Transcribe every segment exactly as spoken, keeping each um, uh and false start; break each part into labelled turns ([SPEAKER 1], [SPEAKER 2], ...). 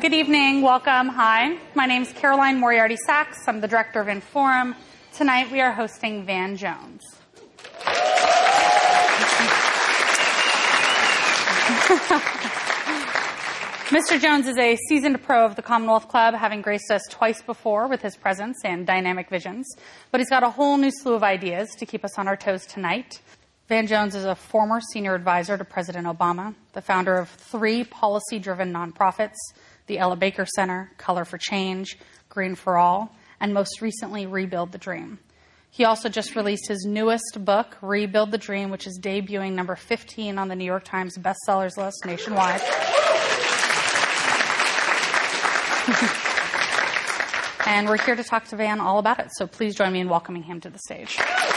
[SPEAKER 1] Good evening. Welcome. Hi. My name is Caroline Moriarty Sachs. I'm the director of Inforum. Tonight we are hosting Van Jones. Mister Jones is a seasoned pro of the Commonwealth Club, having graced us twice before with his presence and dynamic visions. But he's got a whole new slew of ideas to keep us on our toes tonight. Van Jones is a former senior advisor to President Obama, the founder of three policy-driven nonprofits, the Ella Baker Center, Color for Change, Green for All, and most recently, Rebuild the Dream. He also just released his newest book, Rebuild the Dream, which is debuting number fifteen on the New York Times bestsellers list nationwide. And we're here to talk to Van all about it, so please join me in welcoming him to the stage.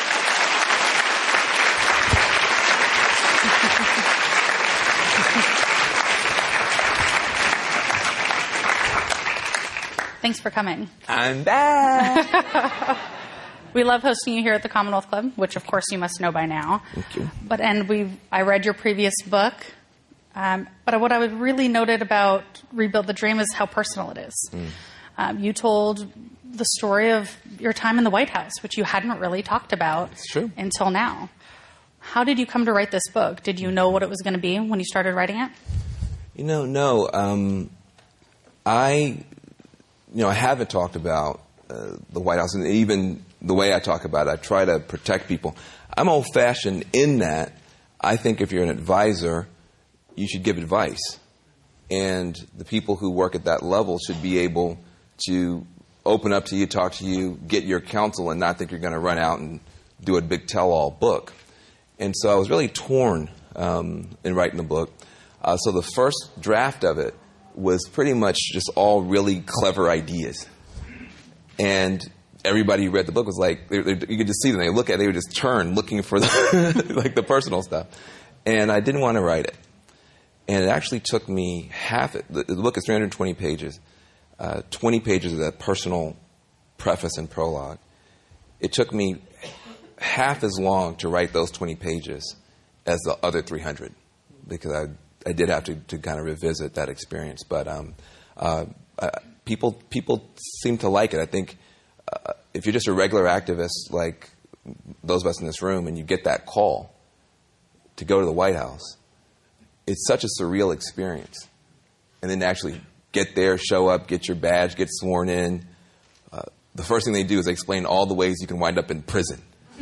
[SPEAKER 1] Thanks for coming.
[SPEAKER 2] I'm back.
[SPEAKER 1] We love hosting you here at the Commonwealth Club, which of course you must know by now.
[SPEAKER 2] Thank you.
[SPEAKER 1] But and we, I read your previous book. Um, but what I was really noted about Rebuild the Dream is how personal it is. Mm. Um, you told the story of your time in the White House, which you hadn't really talked about until now. How did you come to write this book? Did you know what it was going to be when you started writing it?
[SPEAKER 2] You know, no. Um, I, you know, I haven't talked about uh, the White House, and even the way I talk about it, I try to protect people. I'm old-fashioned in that I think if you're an advisor, you should give advice. And the people who work at that level should be able to open up to you, talk to you, get your counsel, and not think you're going to run out and do a big tell-all book. And so I was really torn um, in writing the book. Uh, so the first draft of it was pretty much just all really clever ideas. And everybody who read the book was like, they, they, you could just see them. They look at it, they would just turn looking for the, like the personal stuff. And I didn't want to write it. And it actually took me half, the, the book is three hundred twenty pages, uh, twenty pages of that personal preface and prologue. It took me half as long to write those twenty pages as the other three hundred, because I I did have to, to kind of revisit that experience. But um, uh, uh, people people seem to like it. I think uh, if you're just a regular activist like those of us in this room and you get that call to go to the White House, it's such a surreal experience. And then to actually get there, show up, get your badge, get sworn in, uh, the first thing they do is they explain all the ways you can wind up in prison.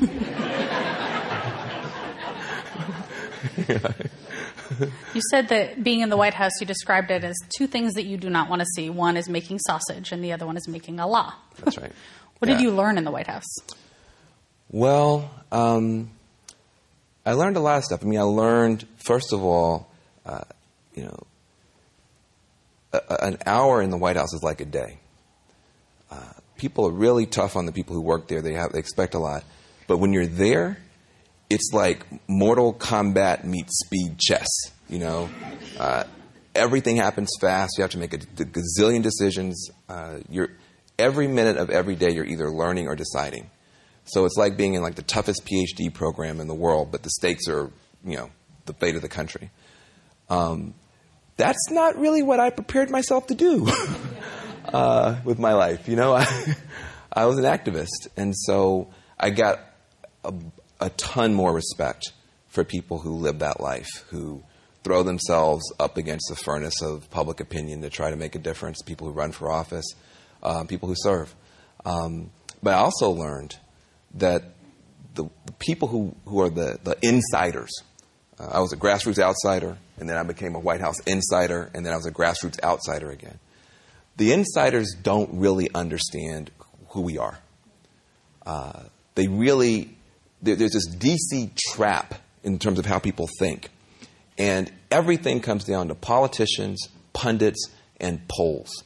[SPEAKER 1] You said that being in the White House, you described it as two things that you do not want to see. One is making sausage, and the other one is making a law.
[SPEAKER 2] That's right.
[SPEAKER 1] What yeah. did you learn in the White House?
[SPEAKER 2] Well, um, I learned a lot of stuff. I mean, I learned, first of all, uh, you know, a, a, an hour in the White House is like a day. Uh, people are really tough on the people who work there. They have they expect a lot. But when you're there, it's like Mortal Kombat meets speed chess, you know. Uh, everything happens fast. You have to make a, a gazillion decisions. Uh, you're every minute of every day you're either learning or deciding. So it's like being in like the toughest P H D program in the world, but the stakes are, you know, the fate of the country. Um, that's not really what I prepared myself to do uh, with my life. You know, I, I was an activist, and so I got a, a ton more respect for people who live that life, who throw themselves up against the furnace of public opinion to try to make a difference, people who run for office, uh, people who serve. Um, but I also learned that the, the people who, who are the, the insiders, uh, I was a grassroots outsider, and then I became a White House insider, and then I was a grassroots outsider again. The insiders don't really understand who we are. Uh, they really, there, there's this D C trap in terms of how people think. And everything comes down to politicians, pundits, and polls.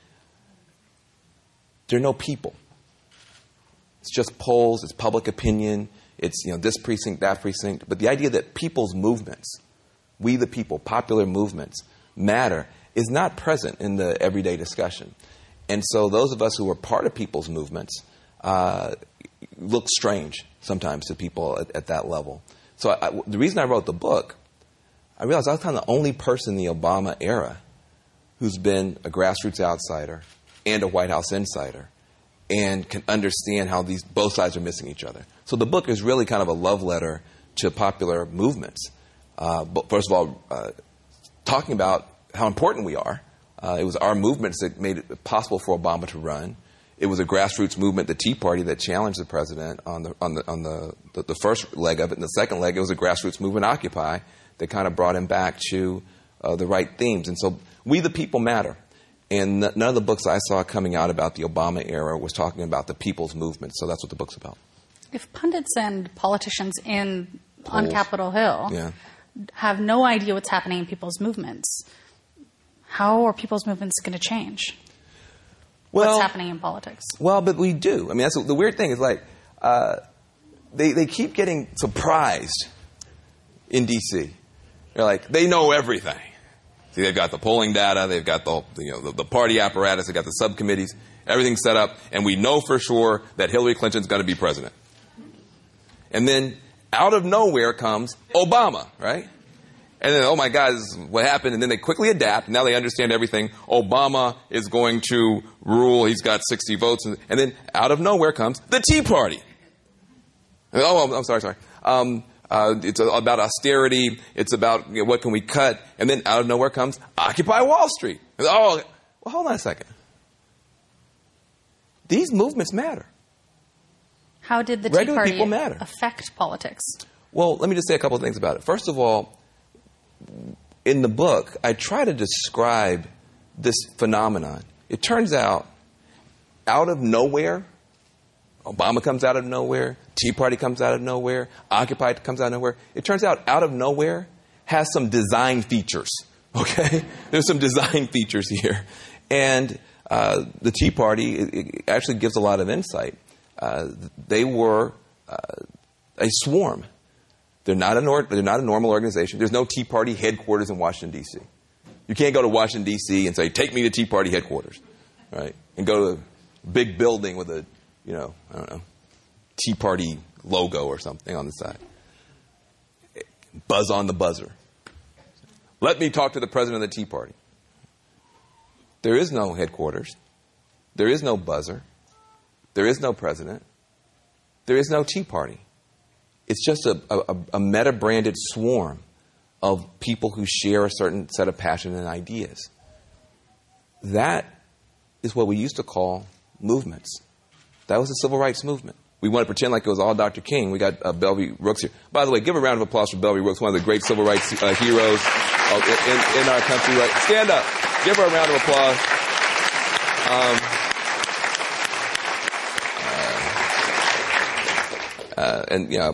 [SPEAKER 2] There are no people. It's just polls, it's public opinion, it's, you know, this precinct, that precinct. But the idea that people's movements, we the people, popular movements, matter is not present in the everyday discussion. And so those of us who are part of people's movements uh, look strange sometimes to people at, at that level. So I, the reason I wrote the book, I realized I was kind of the only person in the Obama era who's been a grassroots outsider and a White House insider and can understand how these both sides are missing each other. So the book is really kind of a love letter to popular movements. Uh, but first of all, uh, talking about how important we are. Uh, it was our movements that made it possible for Obama to run. It was a grassroots movement, the Tea Party, that challenged the president on the on the on the, the, the first leg of it. And the second leg, it was a grassroots movement, Occupy, that kind of brought him back to uh, the right themes. And so we the people matter. And none of the books I saw coming out about the Obama era was talking about the people's movement. So that's what the book's about.
[SPEAKER 1] If pundits and politicians in
[SPEAKER 2] Polls.
[SPEAKER 1] on Capitol Hill
[SPEAKER 2] Yeah.
[SPEAKER 1] have no idea what's happening in people's movements, how are people's movements going to change?
[SPEAKER 2] Well,
[SPEAKER 1] What's happening in politics?
[SPEAKER 2] Well, but we do. I mean, that's the weird thing is like uh, they they keep getting surprised in D C. They're like they know everything. See, they've got the polling data, they've got the you know the, the party apparatus, they've got the subcommittees, everything's set up, and we know for sure that Hillary Clinton's going to be president. And then out of nowhere comes Obama, right? And then, oh my God, this is what happened. And then they quickly adapt. Now they understand everything. Obama is going to rule. He's got sixty votes. And, and then out of nowhere comes the Tea Party. And, oh, I'm sorry, sorry. Um, uh, it's about austerity. It's about you know, what can we cut. And then out of nowhere comes Occupy Wall Street. And, oh, well, hold on a second. These movements matter.
[SPEAKER 1] How did the Tea
[SPEAKER 2] Regular
[SPEAKER 1] Party
[SPEAKER 2] people matter.
[SPEAKER 1] affect politics?
[SPEAKER 2] Well, let me just say a couple of things about it. First of all, in the book, I try to describe this phenomenon. It turns out, out of nowhere, Obama comes out of nowhere, Tea Party comes out of nowhere, Occupy comes out of nowhere. It turns out, out of nowhere has some design features, okay? There's some design features here. And uh, the Tea Party it, it actually gives a lot of insight. Uh, they were uh, a swarm. They're not, a nor- they're not a normal organization. There's no Tea Party headquarters in Washington, D C. You can't go to Washington, D C and say, take me to Tea Party headquarters, right? And go to a big building with a, you know, I don't know, Tea Party logo or something on the side. Buzz on the buzzer. Let me talk to the president of the Tea Party. There is no headquarters. There is no buzzer. There is no president. There is no Tea Party. It's just a, a, a meta-branded swarm of people who share a certain set of passion and ideas. That is what we used to call movements. That was the civil rights movement. We want to pretend like it was all Doctor King. We got uh, Belvie Brooks here. By the way, give a round of applause for Belvie Brooks, one of the great civil rights uh, heroes uh, in, in our country. Right? Stand up. Give her a round of applause. Um, Uh, and, you know,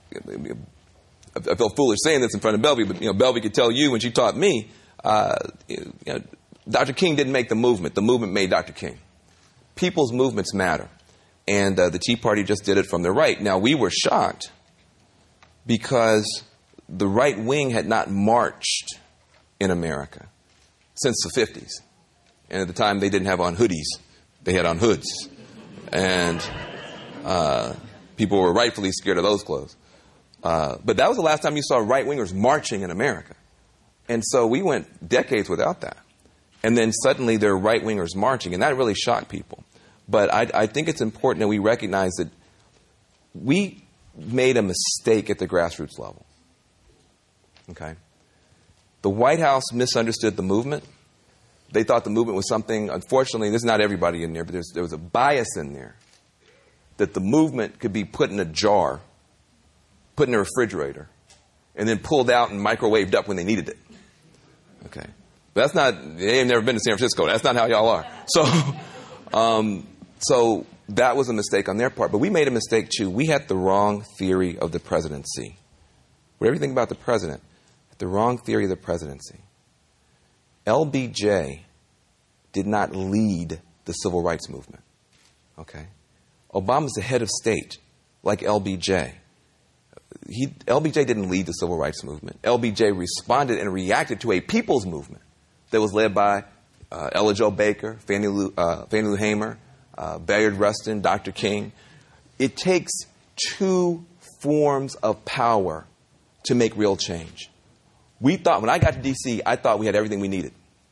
[SPEAKER 2] I feel foolish saying this in front of Belvie, but, you know, Belvie could tell you when she taught me, uh, you know, Doctor King didn't make the movement. The movement made Doctor King. People's movements matter. And uh, the Tea Party just did it from the right. Now, we were shocked because the right wing had not marched in America since the fifties. And at the time, they didn't have on hoodies. They had on hoods. And... Uh, People were rightfully scared of those clothes. Uh, but that was the last time you saw right-wingers marching in America. And so we went decades without that. And then suddenly there are right-wingers marching, and that really shocked people. But I, I think it's important that we recognize that we made a mistake at the grassroots level. Okay? The White House misunderstood the movement. They thought the movement was something, unfortunately, there's not everybody in there, but there's, there was a bias in there. That the movement could be put in a jar, put in a refrigerator, and then pulled out and microwaved up when they needed it. Okay. But that's not, they ain't never been to San Francisco. That's not how y'all are. So, um, so that was a mistake on their part. But we made a mistake, too. We had the wrong theory of the presidency. With everything about the president, the wrong theory of the presidency. L B J did not lead the civil rights movement. Okay. Obama's the head of state, like L B J. He, L B J didn't lead the civil rights movement. L B J responded and reacted to a people's movement that was led by uh, Ella Jo Baker, Fannie Lou, uh, Fannie Lou Hamer, uh, Bayard Rustin, Doctor King. It takes two forms of power to make real change. We thought, when I got to D C, I thought we had everything we needed.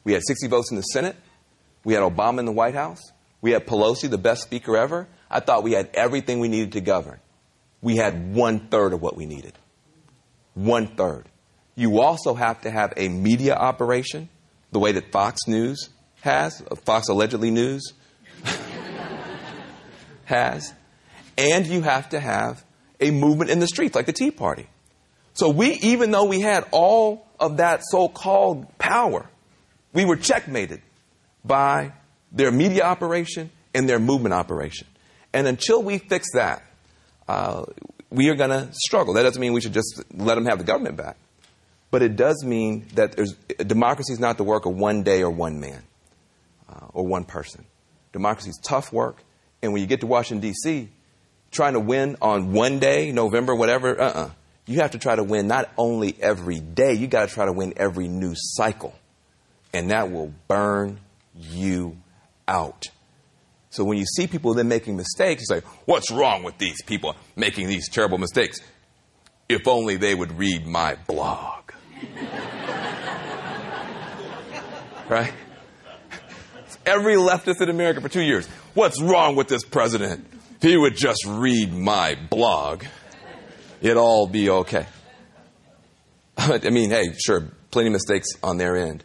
[SPEAKER 2] We had sixty votes in the Senate. We had Obama in the White House. We had Pelosi, the best speaker ever. I thought we had everything we needed to govern. We had one-third of what we needed. One-third. You also have to have a media operation, the way that Fox News has, Fox Allegedly News has. And you have to have a movement in the streets like the Tea Party. So we, even though we had all of that so-called power, we were checkmated by their media operation and their movement operation. And until we fix that, uh, we are going to struggle. That doesn't mean we should just let them have the government back. But it does mean that there's, democracy is not the work of one day or one man uh, or one person. Democracy is tough work. And when you get to Washington, D C, trying to win on one day, November, whatever, uh-uh. You have to try to win not only every day, you got to try to win every new cycle. And that will burn you out. So when you see people then making mistakes, you say, what's wrong with these people making these terrible mistakes? If only they would read my blog. Right? Every leftist in America for two years. What's wrong with this president? If he would just read my blog, it'd all be okay. I mean, hey, sure, plenty of mistakes on their end.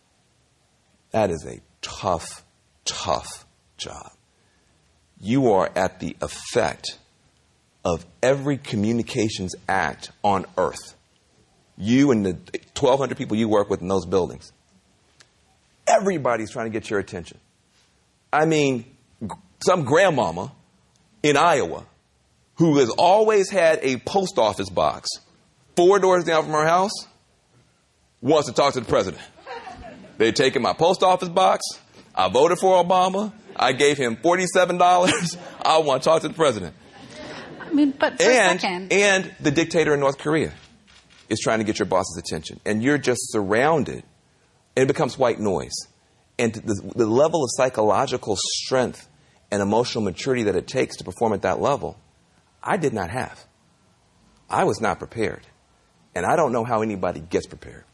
[SPEAKER 2] That is a tough, tough job. You are at the effect of every communications act on earth. You and the twelve hundred people you work with in those buildings. Everybody's trying to get your attention. I mean, some grandmama in Iowa who has always had a post office box four doors down from her house wants to talk to the president. They've taken my post office box. I voted for Obama. I gave him forty-seven dollars. I want to talk to the president.
[SPEAKER 1] I mean, but for
[SPEAKER 2] and,
[SPEAKER 1] a second.
[SPEAKER 2] And the dictator in North Korea is trying to get your boss's attention. And you're just surrounded. And it becomes white noise. And the, the level of psychological strength and emotional maturity that it takes to perform at that level, I did not have. I was not prepared. And I don't know how anybody gets prepared.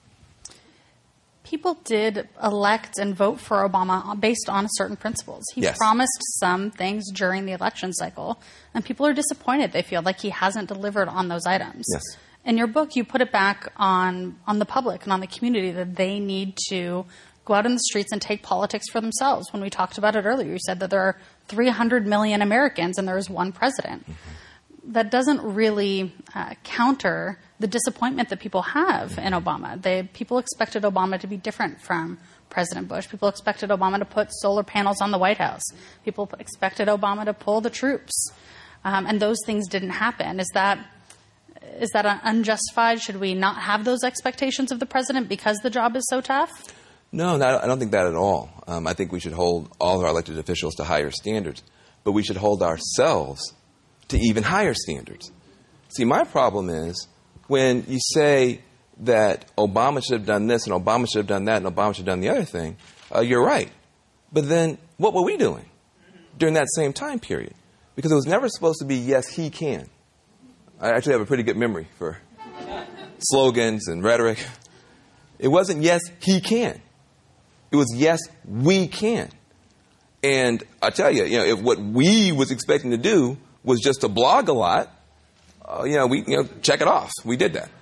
[SPEAKER 1] People did elect and vote for Obama based on certain principles. He
[SPEAKER 2] yes.
[SPEAKER 1] promised some things during the election cycle, and people are disappointed. They feel like he hasn't delivered on those items.
[SPEAKER 2] Yes.
[SPEAKER 1] In your book, you put it back on, on the public and on the community that they need to go out in the streets and take politics for themselves. When we talked about it earlier, you said that there are three hundred million Americans and there is one president. Mm-hmm. That doesn't really uh, counter the disappointment that people have in Obama. They, people expected Obama to be different from President Bush. People expected Obama to put solar panels on the White House. People expected Obama to pull the troops. Um, and those things didn't happen. Is that is that unjustified? Should we not have those expectations of the president because the job is so tough?
[SPEAKER 2] No, not, I don't think that at all. Um, I think we should hold all of our elected officials to higher standards. But we should hold ourselves to even higher standards. See, my problem is when you say that Obama should have done this and Obama should have done that and Obama should have done the other thing, uh, you're right. But then what were we doing during that same time period? Because it was never supposed to be, yes, he can. I actually have a pretty good memory for slogans and rhetoric. It wasn't, yes, he can. It was, yes, we can. And I tell you, you know, if what we was expecting to do was just to blog a lot, uh, you know, we, you know, check it off. We did that.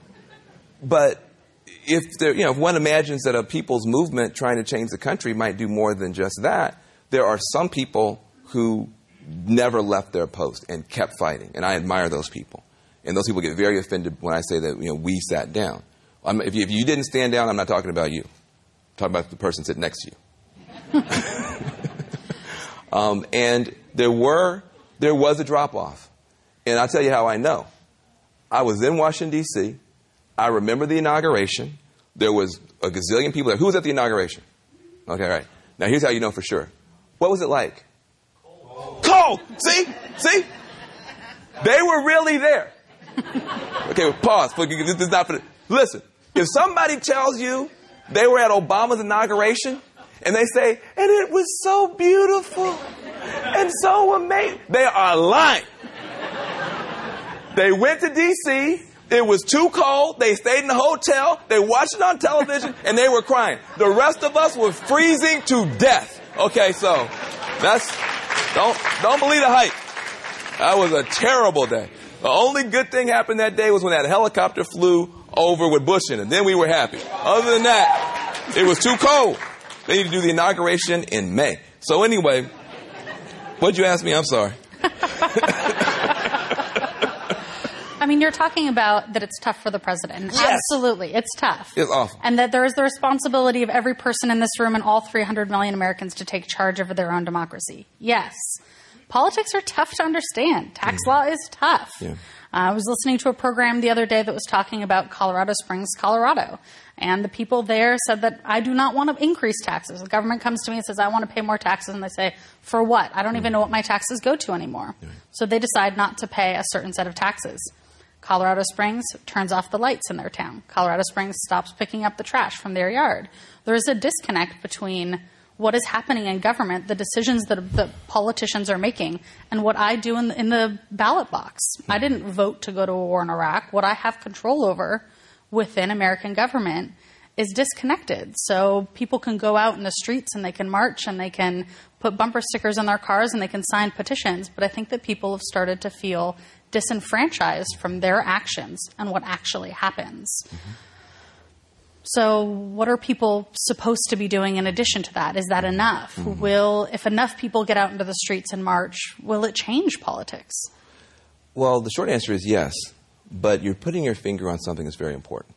[SPEAKER 2] But if there, you know, if one imagines that a people's movement trying to change the country might do more than just that, there are some people who never left their post and kept fighting. And I admire those people. And those people get very offended when I say that, you know, we sat down. I'm, if, you, if you didn't stand down, I'm not talking about you. I'm talking about the person sitting next to you. um, and there were, there was a drop-off. And I'll tell you how I know. I was in Washington, D C I remember the inauguration. There was a gazillion people there. Who was at the inauguration? Okay, all right. Now, here's how you know for sure. What was it like? Cold. Cold! See? See? They were really there. Okay, pause. This is not for the... Listen, if somebody tells you they were at Obama's inauguration and they say, and it was so beautiful and so amazing, they are lying. They went to D C It was too cold. They stayed in the hotel. They watched it on television, and they were crying. The rest of us were freezing to death. Okay, so that's don't don't believe the hype. That was a terrible day. The only good thing happened that day was when that helicopter flew over with Bush in it. Then we were happy. Other than that, it was too cold. They need to do the inauguration in May. So anyway, what'd you ask me? I'm sorry.
[SPEAKER 1] I mean, you're talking about that it's tough for the president.
[SPEAKER 2] Yes.
[SPEAKER 1] Absolutely. It's tough.
[SPEAKER 2] It's awful.
[SPEAKER 1] And that there is the responsibility of every person in this room and all three hundred million Americans to take charge over their own democracy. Yes. Politics are tough to understand. Tax mm. law is tough. Yeah. Uh, I was listening to a program the other day that was talking about Colorado Springs, Colorado. And the people there said that I do not want to increase taxes. The government comes to me and says, I want to pay more taxes. And they say, for what? I don't mm. even know what my taxes go to anymore. Yeah. So they decide not to pay a certain set of taxes. Colorado Springs turns off the lights in their town. Colorado Springs stops picking up the trash from their yard. There is a disconnect between what is happening in government, the decisions that the politicians are making, and what I do in the, in the ballot box. I didn't vote to go to a war in Iraq. What I have control over within American government is disconnected. So people can go out in the streets and they can march and they can put bumper stickers on their cars and they can sign petitions. But I think that people have started to feel disenfranchised from their actions and what actually happens. Mm-hmm. So what are people supposed to be doing in addition to that? Is that enough? Mm-hmm. Will, if enough people get out into the streets and march, will it change politics?
[SPEAKER 2] Well, the short answer is yes, but you're putting your finger on something that's very important.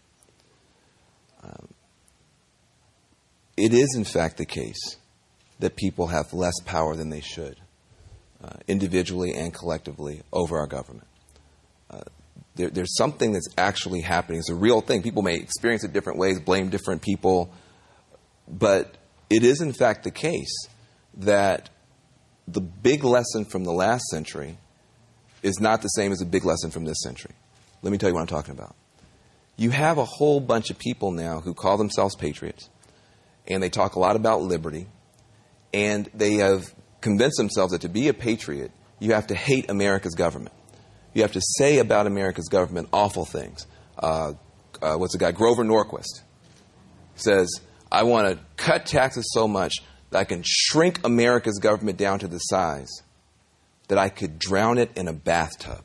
[SPEAKER 2] Um, it is, in fact, the case that people have less power than they should, uh, individually and collectively, over our government. Uh, there, there's something that's actually happening. It's a real thing. People may experience it different ways, blame different people, but it is, in fact, the case that the big lesson from the last century is not the same as a big lesson from this century. Let me tell you what I'm talking about. You have a whole bunch of people now who call themselves patriots, and they talk a lot about liberty, and they have convinced themselves that to be a patriot, you have to hate America's government. You have to say about America's government awful things. Uh, uh, what's the guy? Grover Norquist says, I want to cut taxes so much that I can shrink America's government down to the size that I could drown it in a bathtub.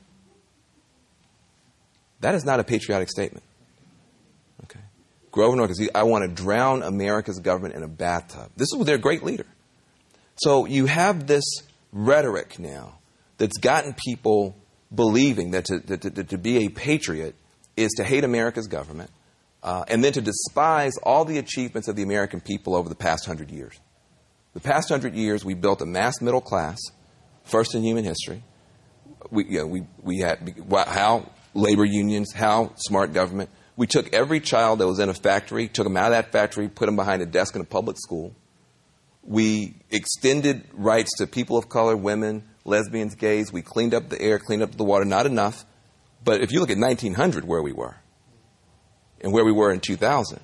[SPEAKER 2] That is not a patriotic statement. Okay. Grover Norquist, I want to drown America's government in a bathtub. This is their great leader. So you have this rhetoric now that's gotten people believing that to, to, to, to be a patriot is to hate America's government uh, and then to despise all the achievements of the American people over the past hundred years. The past hundred years, we built a mass middle class, first in human history. We, you know, we, we had how labor unions, how smart government. We took every child that was in a factory, took them out of that factory, put them behind a desk in a public school. We extended rights to people of color, women, lesbians, gays. We cleaned up the air, cleaned up the water. Not enough. But if you look at nineteen hundred, where we were, and where we were in two thousand,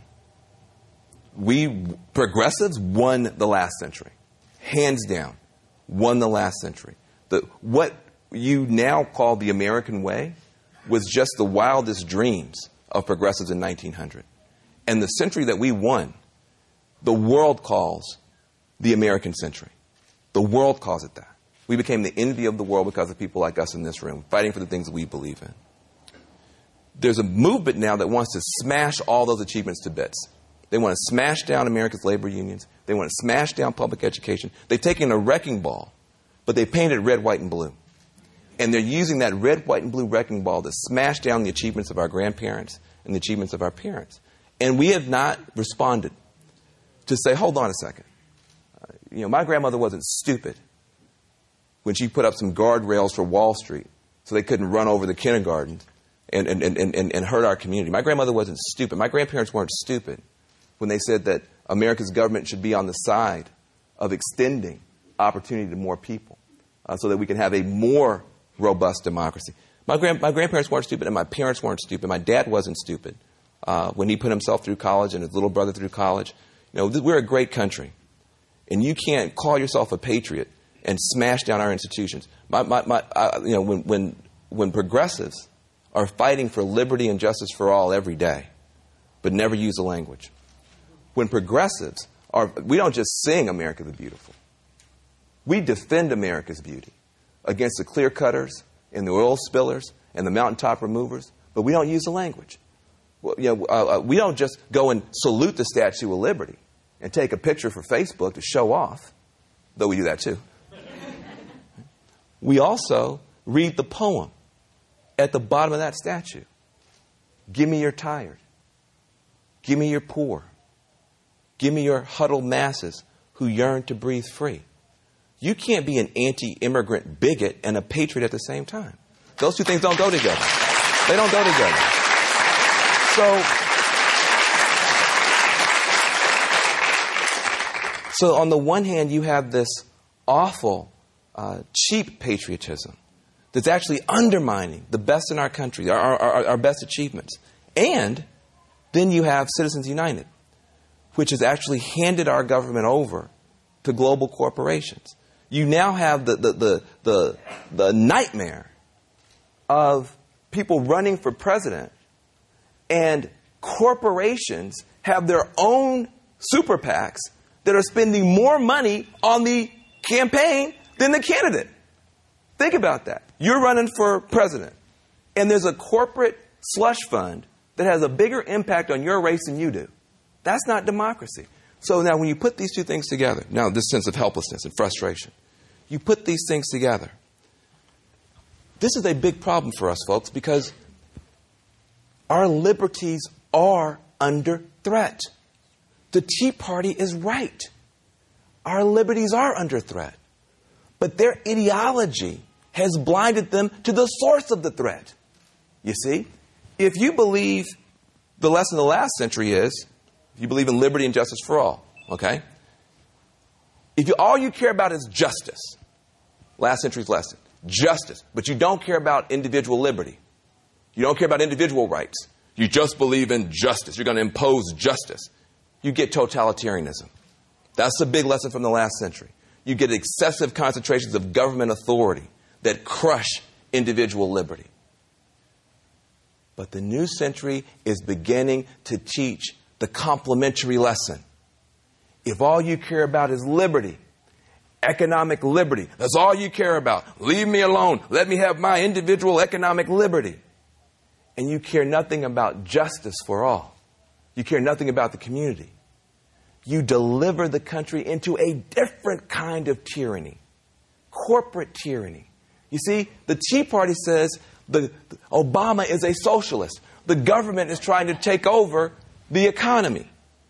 [SPEAKER 2] we, progressives, won the last century. Hands down, won the last century. The, what you now call the American way was just the wildest dreams of progressives in nineteen hundred. And the century that we won, the world calls the American century. The world calls it that. We became the envy of the world because of people like us in this room, fighting for the things that we believe in. There's a movement now that wants to smash all those achievements to bits. They want to smash down America's labor unions. They want to smash down public education. They've taken a wrecking ball, but they painted it red, white, and blue. And they're using that red, white, and blue wrecking ball to smash down the achievements of our grandparents and the achievements of our parents. And we have not responded to say, hold on a second. Uh, you know, my grandmother wasn't stupid when she put up some guardrails for Wall Street so they couldn't run over the kindergarten and, and, and, and, and hurt our community. My grandmother wasn't stupid. My grandparents weren't stupid when they said that America's government should be on the side of extending opportunity to more people uh, so that we can have a more robust democracy. My, grand, my grandparents weren't stupid, and my parents weren't stupid. My dad wasn't stupid uh, when he put himself through college and his little brother through college. You know, th- we're a great country, and you can't call yourself a patriot and smash down our institutions. My, my, my, uh, you know, when, when, when progressives are fighting for liberty and justice for all every day, but never use the language. When progressives are, we don't just sing America the Beautiful. We defend America's beauty against the clear cutters and the oil spillers and the mountaintop removers, but we don't use the language. Well, you know, uh, uh, we don't just go and salute the Statue of Liberty and take a picture for Facebook to show off, though we do that too. We also read the poem at the bottom of that statue. Give me your tired. Give me your poor. Give me your huddled masses who yearn to breathe free. You can't be an anti-immigrant bigot and a patriot at the same time. Those two things don't go together. They don't go together. So, so on the one hand, you have this awful, uh, cheap patriotism that's actually undermining the best in our country, our, our, our best achievements. And then you have Citizens United, which has actually handed our government over to global corporations. You now have the, the, the, the, the nightmare of people running for president, and corporations have their own super PACs that are spending more money on the campaign than the candidate. Think about that. You're running for president, and there's a corporate slush fund that has a bigger impact on your race than you do. That's not democracy. So now when you put these two things together, now this sense of helplessness and frustration, you put these things together. This is a big problem for us, folks, because our liberties are under threat. The Tea Party is right. Our liberties are under threat. But their ideology has blinded them to the source of the threat. You see, if you believe the lesson of the last century is, if you believe in liberty and justice for all, okay? If you, all you care about is justice, last century's lesson, justice, but you don't care about individual liberty. You don't care about individual rights. You just believe in justice. You're going to impose justice. You get totalitarianism. That's the big lesson from the last century. You get excessive concentrations of government authority that crush individual liberty. But the new century is beginning to teach the complementary lesson. If all you care about is liberty, economic liberty, that's all you care about. Leave me alone. Let me have my individual economic liberty. And you care nothing about justice for all. You care nothing about the community. You deliver the country into a different kind of tyranny, corporate tyranny. You see, the Tea Party says the, the Obama is a socialist. The government is trying to take over the economy.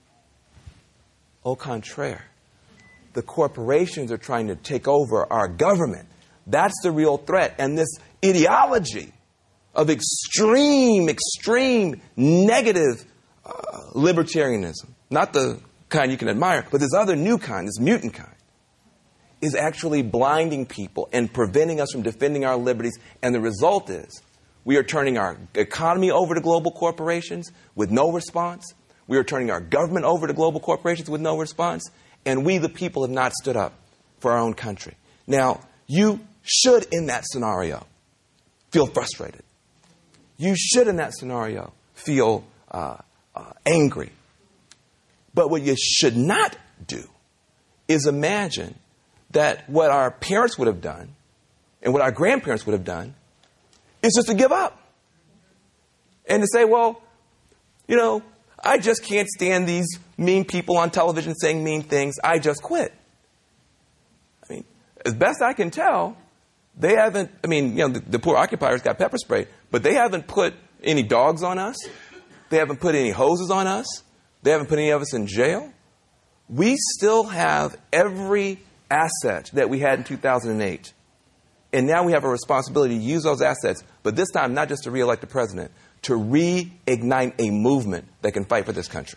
[SPEAKER 2] Au contraire, the corporations are trying to take over our government. That's the real threat. And this ideology of extreme, extreme negative uh, libertarianism, not the kind you can admire, but this other new kind, this mutant kind, is actually blinding people and preventing us from defending our liberties. And the result is we are turning our economy over to global corporations with no response. We are turning our government over to global corporations with no response. And we, the people, have not stood up for our own country. Now, you should, in that scenario, feel frustrated. You should, in that scenario, feel uh, uh, angry. But what you should not do is imagine that what our parents would have done and what our grandparents would have done is just to give up. And to say, well, you know, I just can't stand these mean people on television saying mean things. I just quit. I mean, as best I can tell, they haven't, I mean, you know, the, the poor occupiers got pepper spray, but they haven't put any dogs on us. They haven't put any hoses on us. They haven't put any of us in jail. We still have every asset that we had in two thousand eight. And now we have a responsibility to use those assets, but this time not just to re-elect the president, to reignite a movement that can fight for this country.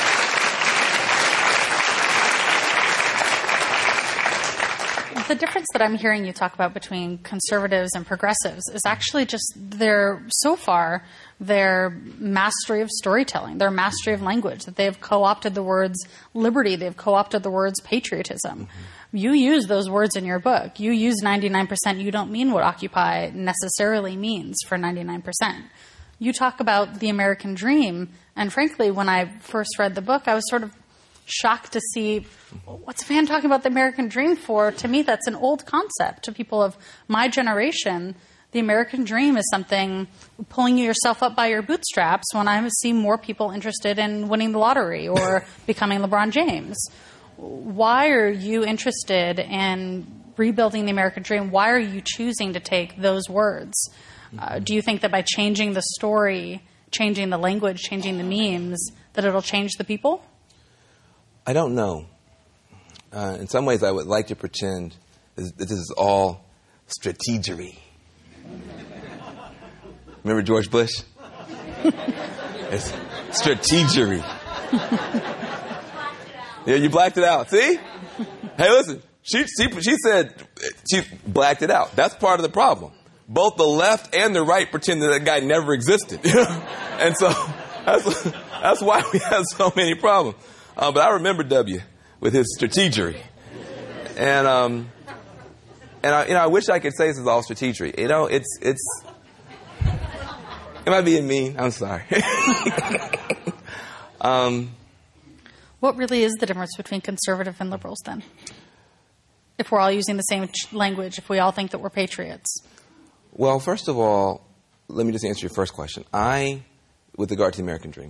[SPEAKER 1] The difference that I'm hearing you talk about between conservatives and progressives is actually just their, so far, their mastery of storytelling, their mastery of language, that they've co-opted the words liberty, they've co-opted the words patriotism. Mm-hmm. You use those words in your book. You use ninety-nine percent. You don't mean what Occupy necessarily means for ninety-nine percent. You talk about the American dream, and frankly, when I first read the book, I was sort of shocked to see, what's Van talking about the American dream for? To me, that's an old concept. To people of my generation, the American dream is something pulling yourself up by your bootstraps when I see more people interested in winning the lottery or becoming LeBron James. Why are you interested in rebuilding the American dream? Why are you choosing to take those words? Uh, do you think that by changing the story, changing the language, changing the memes, that it'll change the people?
[SPEAKER 2] I don't know. Uh, in some ways, I would like to pretend that this is all strategery. Remember George Bush? It's strategery. Yeah, you blacked it out. See? Hey, listen. She, she, she said she blacked it out. That's part of the problem. Both the left and the right pretend that that guy never existed. And so that's, that's why we have so many problems. Uh, but I remember W with his strategery. And, um, and I, you know, I wish I could say this is all strategery. You know, it's, it's, am I being mean? I'm sorry. um,
[SPEAKER 1] what really is the difference between conservative and liberals then? If we're all using the same ch- language, if we all think that we're patriots?
[SPEAKER 2] Well, first of all, let me just answer your first question. I, with regard to the American dream,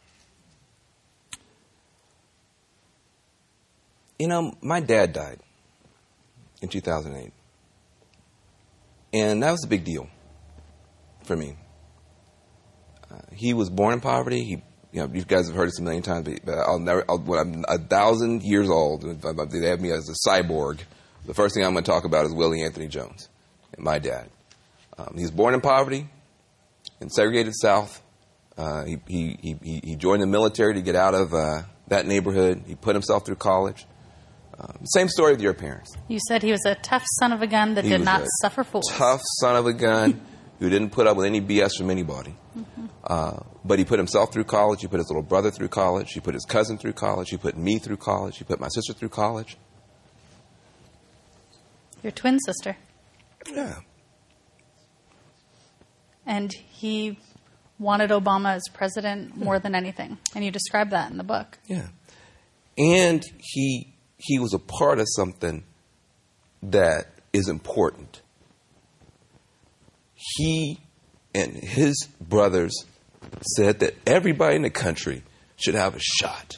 [SPEAKER 2] you know, my dad died in two thousand eight. And that was a big deal for me. Uh, he was born in poverty. He, you know, you guys have heard this a million times, but I'll never, I'll, when I'm a thousand years old, they have me as a cyborg. The first thing I'm going to talk about is Willie Anthony Jones, and my dad. Um, he was born in poverty, in segregated South. Uh, he, he, he, he joined the military to get out of uh, that neighborhood. He put himself through college. Um, same story with your parents.
[SPEAKER 1] You said he was a tough son of a gun that
[SPEAKER 2] he
[SPEAKER 1] did
[SPEAKER 2] was
[SPEAKER 1] not
[SPEAKER 2] a
[SPEAKER 1] suffer fools.
[SPEAKER 2] Tough son of a gun who didn't put up with any B S from anybody. Mm-hmm. Uh, but he put himself through college. He put his little brother through college. He put his cousin through college. He put me through college. He put my sister through college.
[SPEAKER 1] Your twin sister.
[SPEAKER 2] Yeah.
[SPEAKER 1] And he wanted Obama as president more than anything. And you describe that in the book.
[SPEAKER 2] Yeah. And he he was a part of something that is important. He and his brothers said that everybody in the country should have a shot.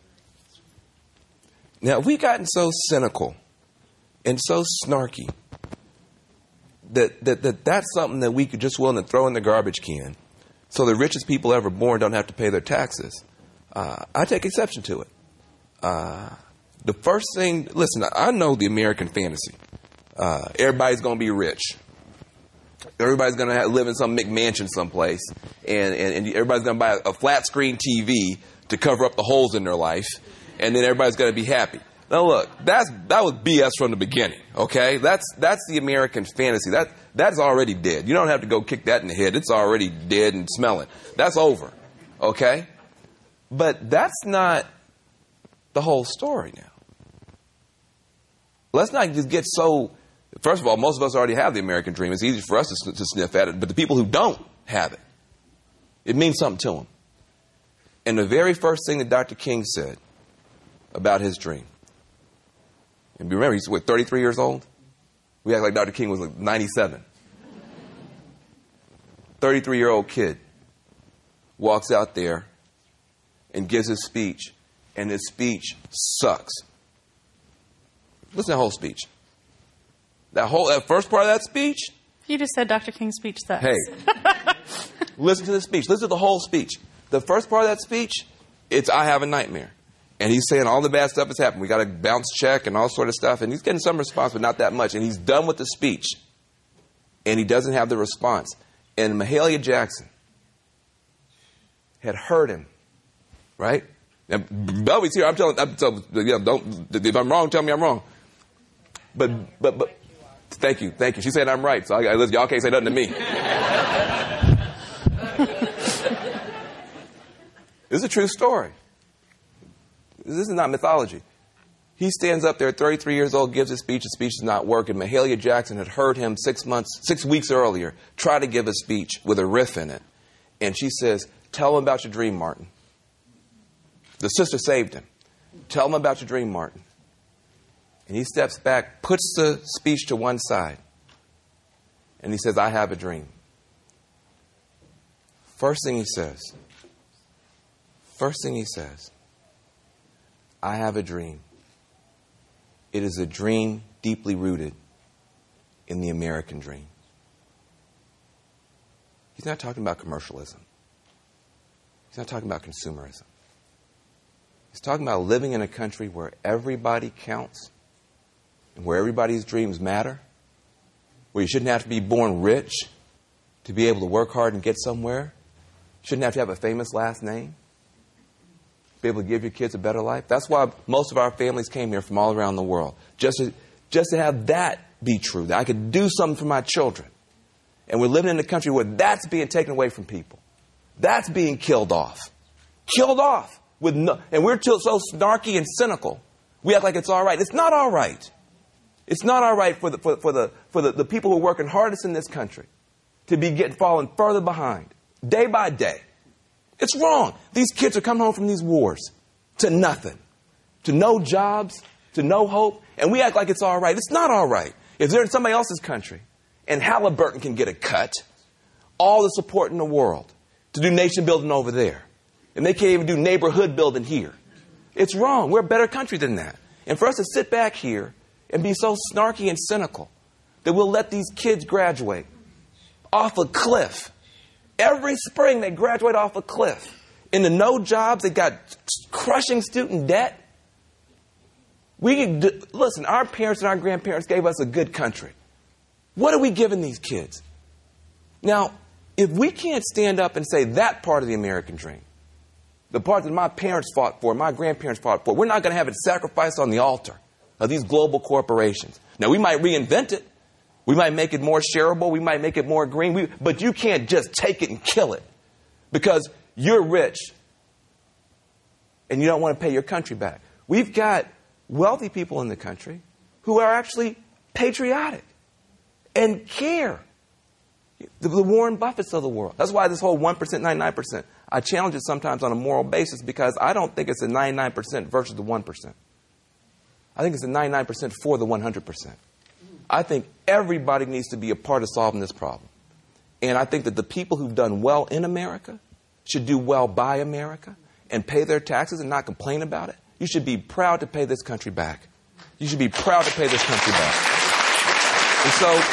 [SPEAKER 2] Now, we've gotten so cynical and so snarky that, that, that that's something that we could just willing to throw in the garbage can so the richest people ever born don't have to pay their taxes. Uh, I take exception to it. Uh, the first thing, listen, I know the American fantasy. Uh, everybody's going to be rich. Everybody's going to live in some McMansion someplace, and, and, and everybody's going to buy a, a flat screen T V to cover up the holes in their life, and then everybody's going to be happy. Now, look, that's that was B S from the beginning. Okay, that's that's the American fantasy. That that's already dead. You don't have to go kick that in the head. It's already dead and smelling. That's over. Okay, but that's not the whole story now. Let's not just get so. First of all, most of us already have the American dream. It's easy for us to, to sniff at it, but the people who don't have it, it means something to them. And the very first thing that Doctor King said about his dream, and remember, he's what, thirty-three years old? We act like Doctor King was like ninety-seven. thirty-three-year-old kid walks out there and gives his speech, and his speech sucks. Listen to the whole speech. That whole that first part of that speech.
[SPEAKER 1] You just said Doctor King's speech sucks.
[SPEAKER 2] Hey, listen to the speech. Listen to the whole speech. The first part of that speech, it's I have a nightmare. And he's saying all the bad stuff has happened. We got a bounce check and all sort of stuff. And he's getting some response, but not that much. And he's done with the speech. And he doesn't have the response. And Mahalia Jackson had heard him, right? Now, Belvy's here. I'm telling, I'm telling you know, don't, if I'm wrong, tell me I'm wrong. But, but, but, Thank you, thank you. She said I'm right, so I, I, y'all can't say nothing to me. This is a true story. This is not mythology. He stands up there at thirty-three years old, gives his speech. The speech is not working. Mahalia Jackson had heard him six months, six weeks earlier try to give a speech with a riff in it. And she says, tell him about your dream, Martin. The sister saved him. Tell him about your dream, Martin. And he steps back, puts the speech to one side. And he says, I have a dream. First thing he says, first thing he says, I have a dream. It is a dream deeply rooted in the American dream. He's not talking about commercialism. He's not talking about consumerism. He's talking about living in a country where everybody counts and where everybody's dreams matter, where you shouldn't have to be born rich to be able to work hard and get somewhere. You shouldn't have to have a famous last name. Be able to give your kids a better life. That's why most of our families came here from all around the world. Just to, just to have that be true, that I could do something for my children. And we're living in a country where that's being taken away from people. That's being killed off. Killed off. With no, and we're still so snarky and cynical. We act like it's all right. It's not all right. It's not all right for the, for, for the, for the, the people who are working hardest in this country to be getting falling further behind, day by day. It's wrong. These kids are coming home from these wars to nothing, to no jobs, to no hope, and we act like it's all right. It's not all right. If they're in somebody else's country and Halliburton can get a cut, all the support in the world to do nation building over there, and they can't even do neighborhood building here. It's wrong. We're a better country than that. And for us to sit back here and be so snarky and cynical that we'll let these kids graduate off a cliff. Every spring they graduate off a cliff into no jobs. They got crushing student debt. We listen, our parents and our grandparents gave us a good country. What are we giving these kids? Now, if we can't stand up and say that part of the American dream, the part that my parents fought for, my grandparents fought for, we're not going to have it sacrificed on the altar of these global corporations. Now, we might reinvent it. We might make it more shareable. We might make it more green. We, but you can't just take it and kill it because you're rich and you don't want to pay your country back. We've got wealthy people in the country who are actually patriotic and care. The, the Warren Buffetts of the world. That's why this whole one percent, ninety-nine percent. I challenge it sometimes on a moral basis because I don't think it's a ninety-nine percent versus the one percent. I think it's a ninety-nine percent for the one hundred percent. I think everybody needs to be a part of solving this problem. And I think that the people who've done well in America should do well by America and pay their taxes and not complain about it. You should be proud to pay this country back. You should be proud to pay this country back. And so,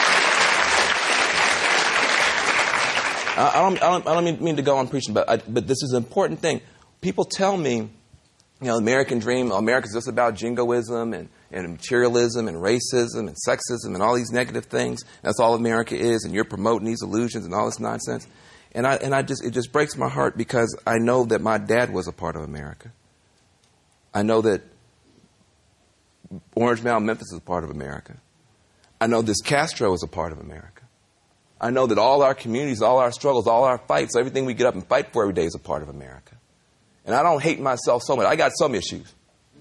[SPEAKER 2] I don't, I don't, I don't mean, mean to go on preaching, but, I, but this is an important thing. People tell me, you know, the American dream, America's just about jingoism and, and materialism and racism and sexism and all these negative things. That's all America is, and you're promoting these illusions and all this nonsense. And I, and I just, it just breaks my heart because I know that my dad was a part of America. I know that Orange Mound, Memphis is a part of America. I know this Castro is a part of America. I know that all our communities, all our struggles, all our fights, everything we get up and fight for every day is a part of America. And I don't hate myself so much. I got some issues.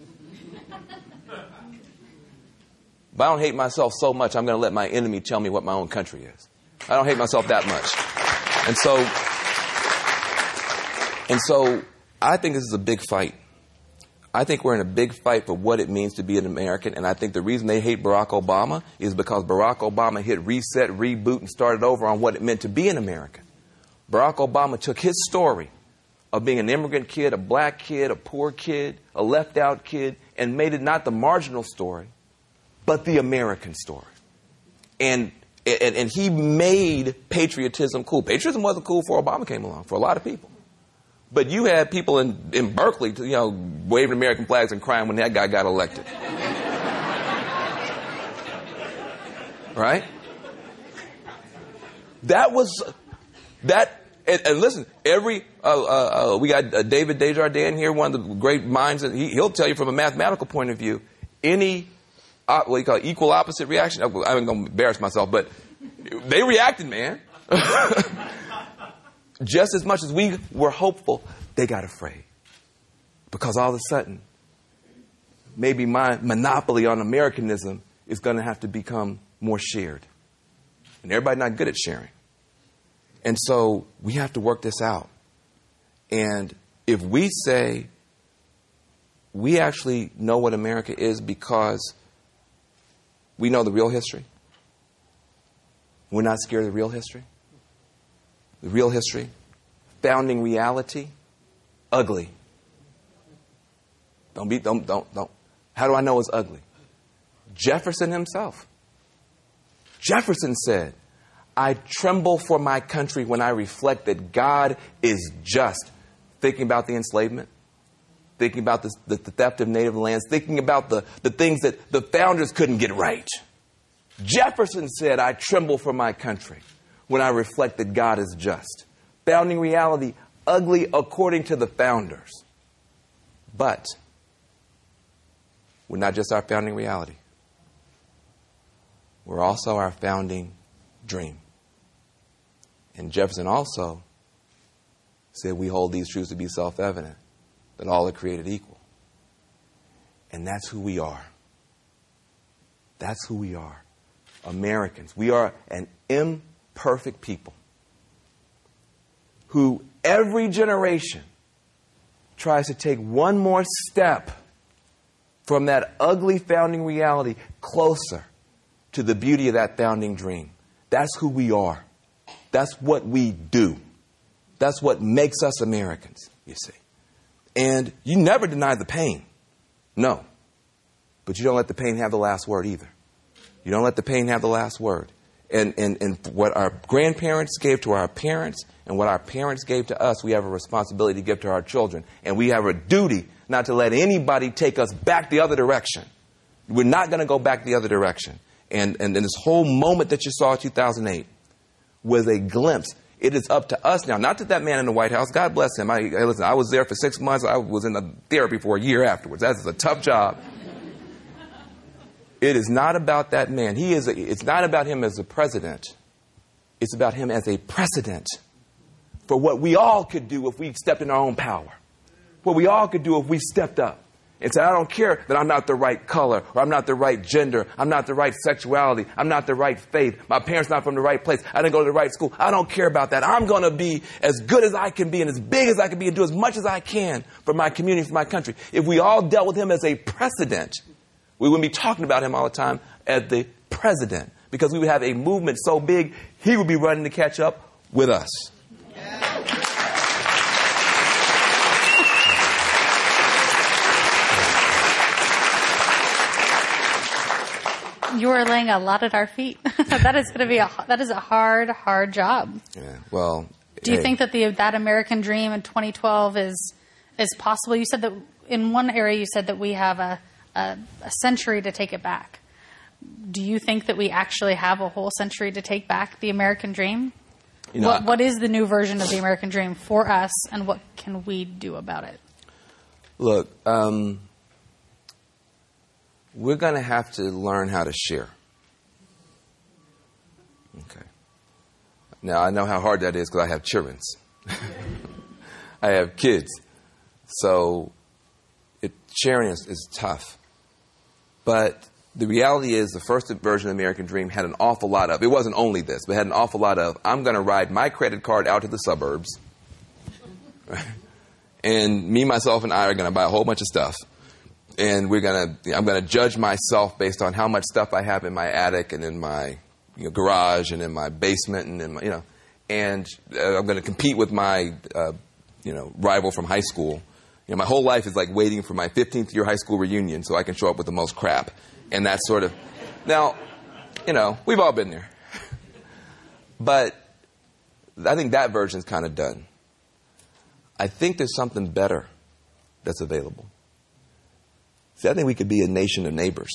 [SPEAKER 2] But I don't hate myself so much, I'm going to let my enemy tell me what my own country is. I don't hate myself that much. And so, and so I think this is a big fight. I think we're in a big fight for what it means to be an American. And I think the reason they hate Barack Obama is because Barack Obama hit reset, reboot, and started over on what it meant to be an American. Barack Obama took his story of being an immigrant kid, a black kid, a poor kid, a left out kid, and made it not the marginal story, but the American story. And, and, and he made patriotism cool. Patriotism wasn't cool before Obama came along, for a lot of people. But you had people in, in Berkeley, you know, waving American flags and crying when that guy got elected. Right? That was, that, and, and listen, every, uh, uh, uh, we got uh, David Desjardins here, one of the great minds, and he, he'll tell you from a mathematical point of view, any uh, what do you call it, equal opposite reaction. I'm going to embarrass myself, but they reacted, man. Just as much as we were hopeful, they got afraid. Because all of a sudden, maybe my monopoly on Americanism is going to have to become more shared. And everybody's not good at sharing. And so we have to work this out. And if we say we actually know what America is because we know the real history, we're not scared of the real history. The real history, founding reality, ugly. Don't be, don't, don't, don't. How do I know it's ugly? Jefferson himself. Jefferson said, I tremble for my country when I reflect that God is just. Thinking about the enslavement, thinking about the, the, the theft of native lands, thinking about the, the things that the founders couldn't get right. Jefferson said, I tremble for my country when I reflect that God is just. Founding reality, ugly according to the founders. But we're not just our founding reality. We're also our founding dream. And Jefferson also said we hold these truths to be self-evident, that all are created equal. And that's who we are. That's who we are. Americans. We are an imperfect people who every generation tries to take one more step from that ugly founding reality closer to the beauty of that founding dream. That's who we are. That's what we do. That's what makes us Americans, you see. And you never deny the pain. No. But you don't let the pain have the last word either. You don't let the pain have the last word. And, and, and what our grandparents gave to our parents and what our parents gave to us, we have a responsibility to give to our children. And we have a duty not to let anybody take us back the other direction. We're not going to go back the other direction. And, and, and this whole moment that you saw in two thousand eight was a glimpse. It is up to us now, not to that man in the White House. God bless him. I, I, listen, I was there for six months. I was in the therapy for a year afterwards. That's a tough job. It is not about that man. He is. A, it's not about him as a president. It's about him as a precedent for what we all could do if we stepped in our own power. What we all could do if we stepped up and said, I don't care that I'm not the right color, or I'm not the right gender, I'm not the right sexuality, I'm not the right faith, my parents not from the right place, I didn't go to the right school. I don't care about that. I'm going to be as good as I can be and as big as I can be and do as much as I can for my community, for my country. If we all dealt with him as a precedent, we wouldn't be talking about him all the time as the president, because we would have a movement so big, he would be running to catch up with us.
[SPEAKER 1] You are laying a lot at our feet. That is going to be a that is a hard, hard job.
[SPEAKER 2] Yeah. Well,
[SPEAKER 1] do you
[SPEAKER 2] hey.
[SPEAKER 1] think that the that American dream in twenty twelve is is possible? You said that in one area you said that we have a, a a century to take it back. Do you think that we actually have a whole century to take back the American dream?
[SPEAKER 2] You know,
[SPEAKER 1] what
[SPEAKER 2] I,
[SPEAKER 1] what is the new version of the American dream for us, and what can we do about it?
[SPEAKER 2] Look, um, we're going to have to learn how to share. Okay. Now, I know how hard that is because I have children. I have kids. So it, sharing is, is tough. But the reality is the first version of the American Dream had an awful lot of, it wasn't only this, but had an awful lot of, I'm going to ride my credit card out to the suburbs. Right? And me, myself, and I are going to buy a whole bunch of stuff. And we're going to, I'm going to judge myself based on how much stuff I have in my attic and in my you know, garage and in my basement and in my, you know, and uh, I'm going to compete with my, uh, you know, rival from high school. You know, my whole life is like waiting for my fifteenth year high school reunion so I can show up with the most crap. And that sort of, now, you know, we've all been there. But I think that version's kind of done. I think there's something better that's available. See, I think we could be a nation of neighbors.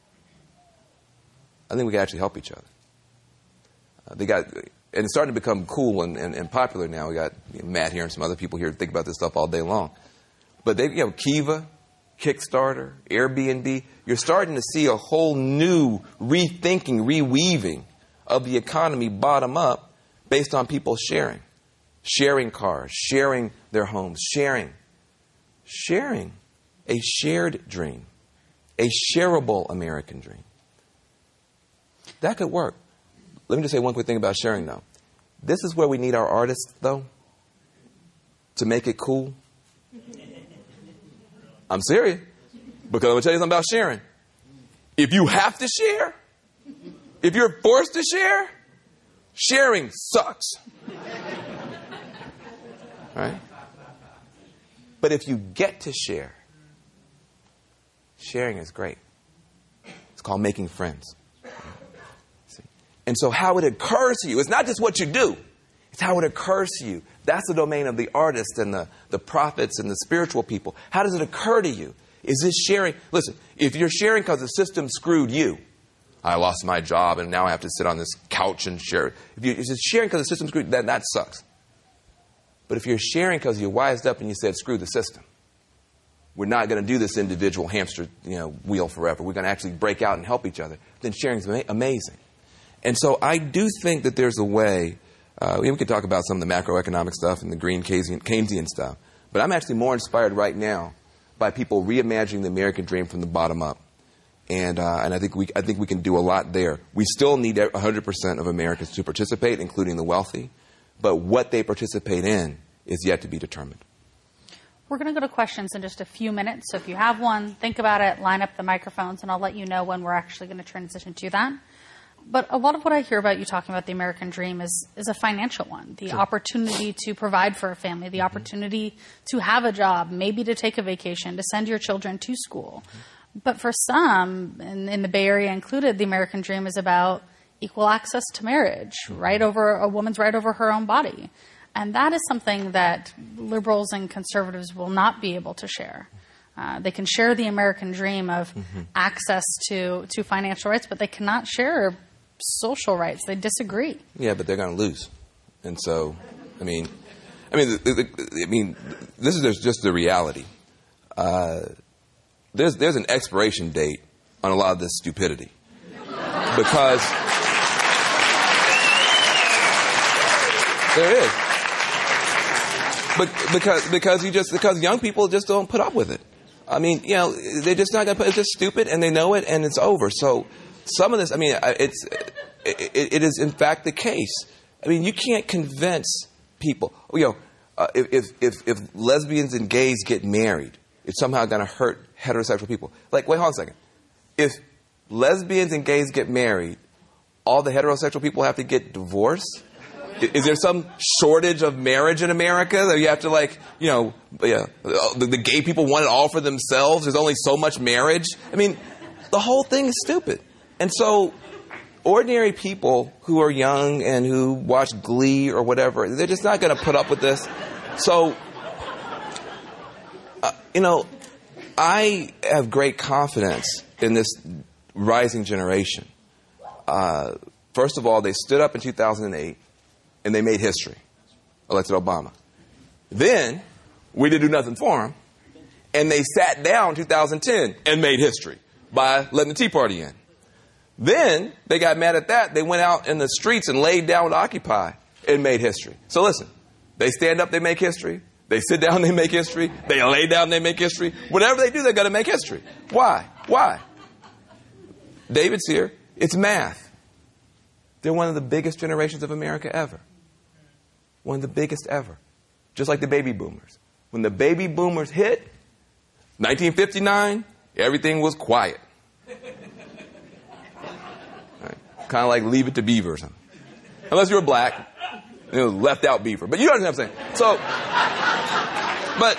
[SPEAKER 2] I think we could actually help each other. Uh, they got, and it's starting to become cool and, and, and popular now. We got you know, Matt here and some other people here who think about this stuff all day long. But they, you know, Kiva, Kickstarter, Airbnb, you're starting to see a whole new rethinking, reweaving of the economy bottom up based on people sharing. Sharing cars, sharing their homes, sharing. Sharing. A shared dream. A shareable American dream. That could work. Let me just say one quick thing about sharing, though. This is where we need our artists, though, to make it cool. I'm serious. Because I'm going to tell you something about sharing. If you have to share, if you're forced to share, sharing sucks. Right? But if you get to share, sharing is great. It's called making friends. See? And so how it occurs to you, it's not just what you do, it's how it occurs to you. That's the domain of the artists and the, the prophets and the spiritual people. How does it occur to you? Is this sharing? Listen, if you're sharing because the system screwed you, I lost my job and now I have to sit on this couch and share it. If you're sharing because the system screwed you, that, that sucks. But if you're sharing because you wised up and you said, screw the system. We're not going to do this individual hamster you know, wheel forever. We're going to actually break out and help each other. Then sharing is ama- amazing. And so I do think that there's a way. Uh, we could talk about some of the macroeconomic stuff and the green Keynesian, Keynesian stuff. But I'm actually more inspired right now by people reimagining the American dream from the bottom up. And, uh, and I think we I think we can do a lot there. We still need one hundred percent of Americans to participate, including the wealthy. But what they participate in is yet to be determined.
[SPEAKER 1] We're going to go to questions in just a few minutes. So if you have one, think about it, line up the microphones, and I'll let you know when we're actually going to transition to that. But a lot of what I hear about you talking about the American dream is, is a financial one. The sure. opportunity to provide for a family, the mm-hmm. opportunity to have a job, maybe to take a vacation, to send your children to school. Mm-hmm. But for some, in, in the Bay Area included, the American dream is about equal access to marriage, mm-hmm. right over a woman's right over her own body. And that is something that liberals and conservatives will not be able to share. Uh, they can share the American dream of mm-hmm. access to, to financial rights, but they cannot share social rights. They disagree.
[SPEAKER 2] Yeah, but they're going to lose. And so, I mean, I mean, the, the, I mean, this is just the reality. Uh, there's there's an expiration date on a lot of this stupidity because there is. But because because you just because young people just don't put up with it. I mean, you know, they're just not going to put. It's just stupid, and they know it, and it's over. So. Some of this, I mean, it's it, it is in fact the case. I mean, you can't convince people. You know, uh, if if if lesbians and gays get married, it's somehow going to hurt heterosexual people. Like, wait, hold on a second. If lesbians and gays get married, all the heterosexual people have to get divorced. Is there some shortage of marriage in America that you have to, like, you know, yeah, the, the gay people want it all for themselves? There's only so much marriage. I mean, the whole thing is stupid. And so ordinary people who are young and who watch Glee or whatever, they're just not going to put up with this. So, uh, you know, I have great confidence in this rising generation. Uh, first of all, they stood up in two thousand eight and they made history, elected Obama. Then we didn't do nothing for them, and they sat down in two thousand ten and made history by letting the Tea Party in. Then they got mad at that. They went out in the streets and laid down to Occupy and made history. So listen, they stand up, they make history. They sit down, they make history. They lay down, they make history. Whatever they do, they're going to make history. Why? Why? David's here. It's math. They're one of the biggest generations of America ever. One of the biggest ever. Just like the baby boomers. When the baby boomers hit, nineteen fifty-nine, everything was quiet. Kind of like Leave It to Beaver or something. Unless you were black, you know, left out Beaver. But you know what I'm saying. So, but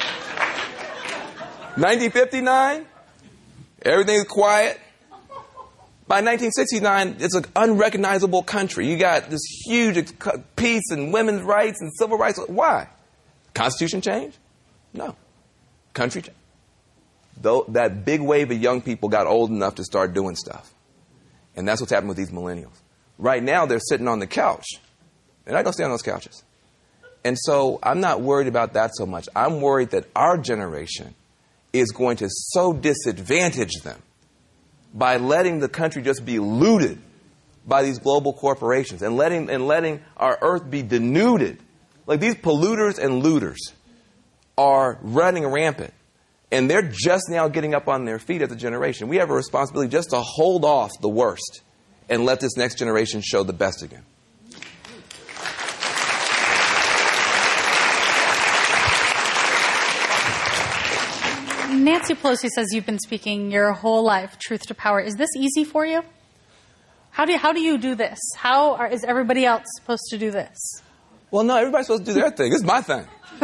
[SPEAKER 2] nineteen fifty-nine, everything's quiet. By nineteen sixty-nine, it's an unrecognizable country. You got this huge peace and women's rights and civil rights. Why? Constitution changed? No. Country changed. Though that big wave of young people got old enough to start doing stuff. And that's what's happened with these millennials. Right now, they're sitting on the couch. They're not going to stay on those couches. And so I'm not worried about that so much. I'm worried that our generation is going to so disadvantage them by letting the country just be looted by these global corporations and letting and letting our earth be denuded. Like, these polluters and looters are running rampant, and they're just now getting up on their feet as a generation. We have a responsibility just to hold off the worst and let this next generation show the best again.
[SPEAKER 1] Nancy Pelosi says you've been speaking your whole life truth to power. Is this easy for you? How do you, how do you do this? How are, is everybody else supposed to do this?
[SPEAKER 2] Well, no, everybody's supposed to do their thing. It's my thing.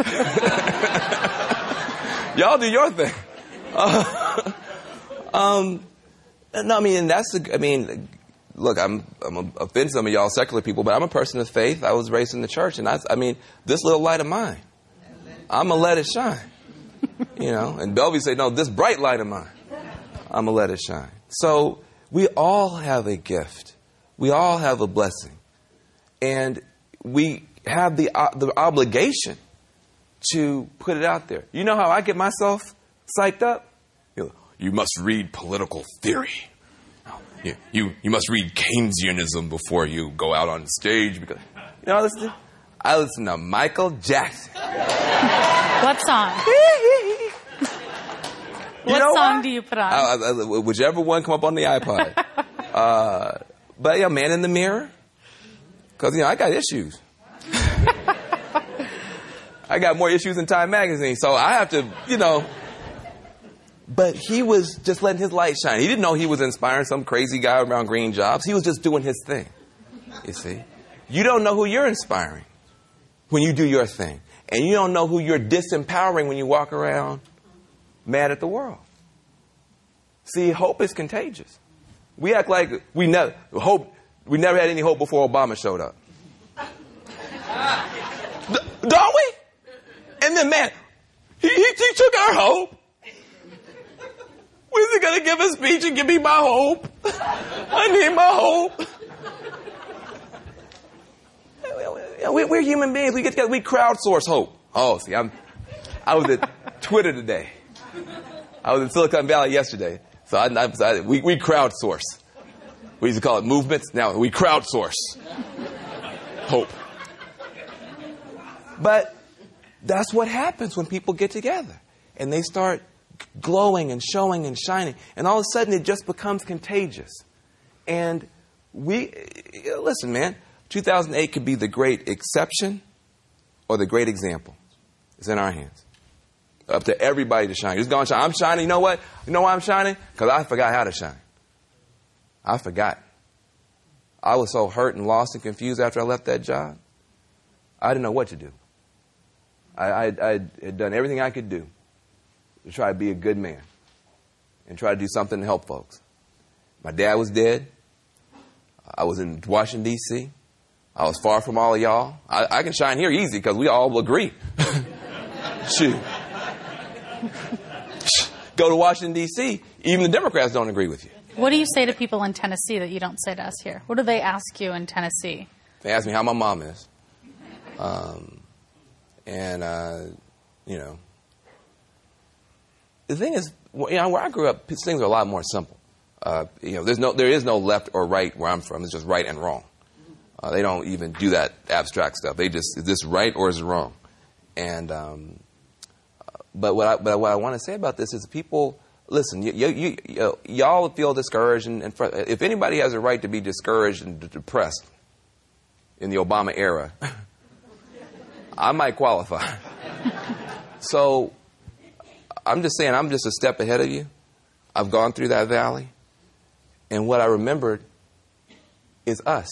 [SPEAKER 2] Y'all do your thing. Uh, um, no, I mean, that's, a, I mean, look, I'm, I'm offending some of y'all secular people, but I'm a person of faith. I was raised in the church, and I, I mean, this little light of mine, I'm going to let it shine. You know, and Bellevue said, no, this bright light of mine, I'm going to let it shine. So we all have a gift. We all have a blessing. And we have the uh, the obligation to put it out there. You know how I get myself psyched up? You know, you must read political theory. You, you, you must read Keynesianism before you go out on stage. Because, you know, I listen to, I listen to Michael Jackson.
[SPEAKER 1] What song?
[SPEAKER 2] You
[SPEAKER 1] what
[SPEAKER 2] know
[SPEAKER 1] song
[SPEAKER 2] what?
[SPEAKER 1] do you put on?
[SPEAKER 2] I, I, whichever one come up on the iPod. uh, but, yeah, Man in the Mirror. Because, you know, I got issues. I got more issues than Time Magazine. So I have to, you know. But he was just letting his light shine. He didn't know he was inspiring some crazy guy around green jobs. He was just doing his thing. You see? You don't know who you're inspiring when you do your thing. And you don't know who you're disempowering when you walk around mad at the world. See, hope is contagious. We act like we never hope. We never had any hope before Obama showed up. D- don't we? And then, man, he, he, he took our hope. When's he going to give a speech and give me my hope? I need my hope. We're human beings. We get together. We crowdsource hope. Oh, see, I'm. I was at Twitter today. I was in Silicon Valley yesterday. So I, I, we, we crowdsource. We used to call it movements. Now we crowdsource hope. But that's what happens when people get together and they start glowing and showing and shining. And all of a sudden it just becomes contagious. And we, listen, man, two thousand eight could be the great exception or the great example. It's in our hands. Up to everybody to shine. Just go and shine. I'm shining. You know what? You know why I'm shining? Because I forgot how to shine. I forgot. I was so hurt and lost and confused after I left that job. I didn't know what to do. I, I, I had done everything I could do to try to be a good man and try to do something to help folks. My dad was dead. I was in Washington, D C I was far from all of y'all. I, I can shine here easy because we all agree. Shoot. Go to Washington, D C Even the Democrats don't agree with you.
[SPEAKER 1] What do you say to people in Tennessee that you don't say to us here? What do they ask you in Tennessee?
[SPEAKER 2] They ask me how my mom is. Um, and, uh, you know, the thing is, you know, where I grew up, things are a lot more simple. Uh, you know, there's no, there is no left or right where I'm from. It's just right and wrong. Uh, they don't even do that abstract stuff. They just, is this right or is it wrong? And, um, but what I, but what I want to say about this is people, listen, you, you, you, y'all feel discouraged. And, and if anybody has a right to be discouraged and depressed in the Obama era, I might qualify. So I'm just saying I'm just a step ahead of you. I've gone through that valley. And what I remembered is us.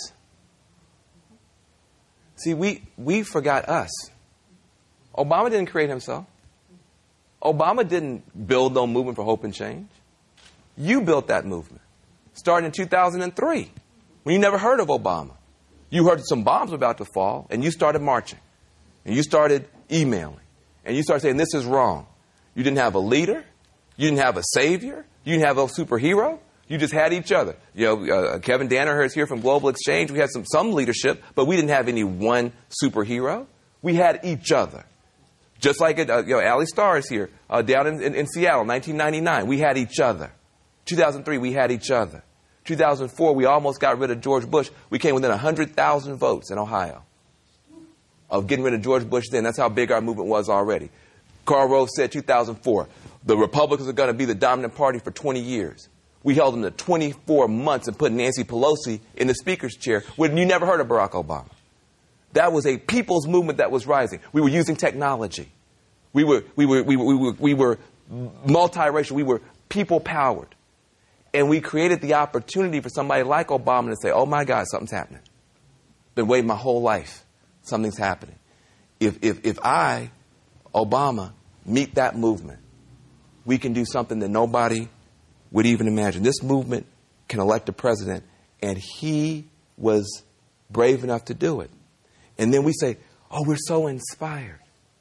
[SPEAKER 2] See, we, we forgot us. Obama didn't create himself. Obama didn't build no movement for hope and change. You built that movement. Starting in two thousand three, when you never heard of Obama. You heard some bombs were about to fall, and you started marching. And you started emailing. And you started saying, this is wrong. You didn't have a leader. You didn't have a savior. You didn't have a superhero. You just had each other. You know, uh, Kevin Danaher is here from Global Exchange. We had some, some leadership, but we didn't have any one superhero. We had each other. Just like it, uh, you know, Allie Starr is here, uh, down in, in, in Seattle, nineteen ninety-nine. We had each other. two thousand three, we had each other. two thousand four, we almost got rid of George Bush. We came within one hundred thousand votes in Ohio of getting rid of George Bush then. That's how big our movement was already. Karl Rove said two thousand four, the Republicans are going to be the dominant party for twenty years. We held them to twenty-four months and put Nancy Pelosi in the speaker's chair when you never heard of Barack Obama. That was a people's movement that was rising. We were using technology. We were, we were, we were, we were, we were multiracial. We were people-powered. And we created the opportunity for somebody like Obama to say, oh, my God, something's happening. Been waiting my whole life. Something's happening. If, if, if I, Obama, meet that movement, we can do something that nobody would even imagine. This movement can elect a president, and he was brave enough to do it. And then we say, oh, we're so inspired.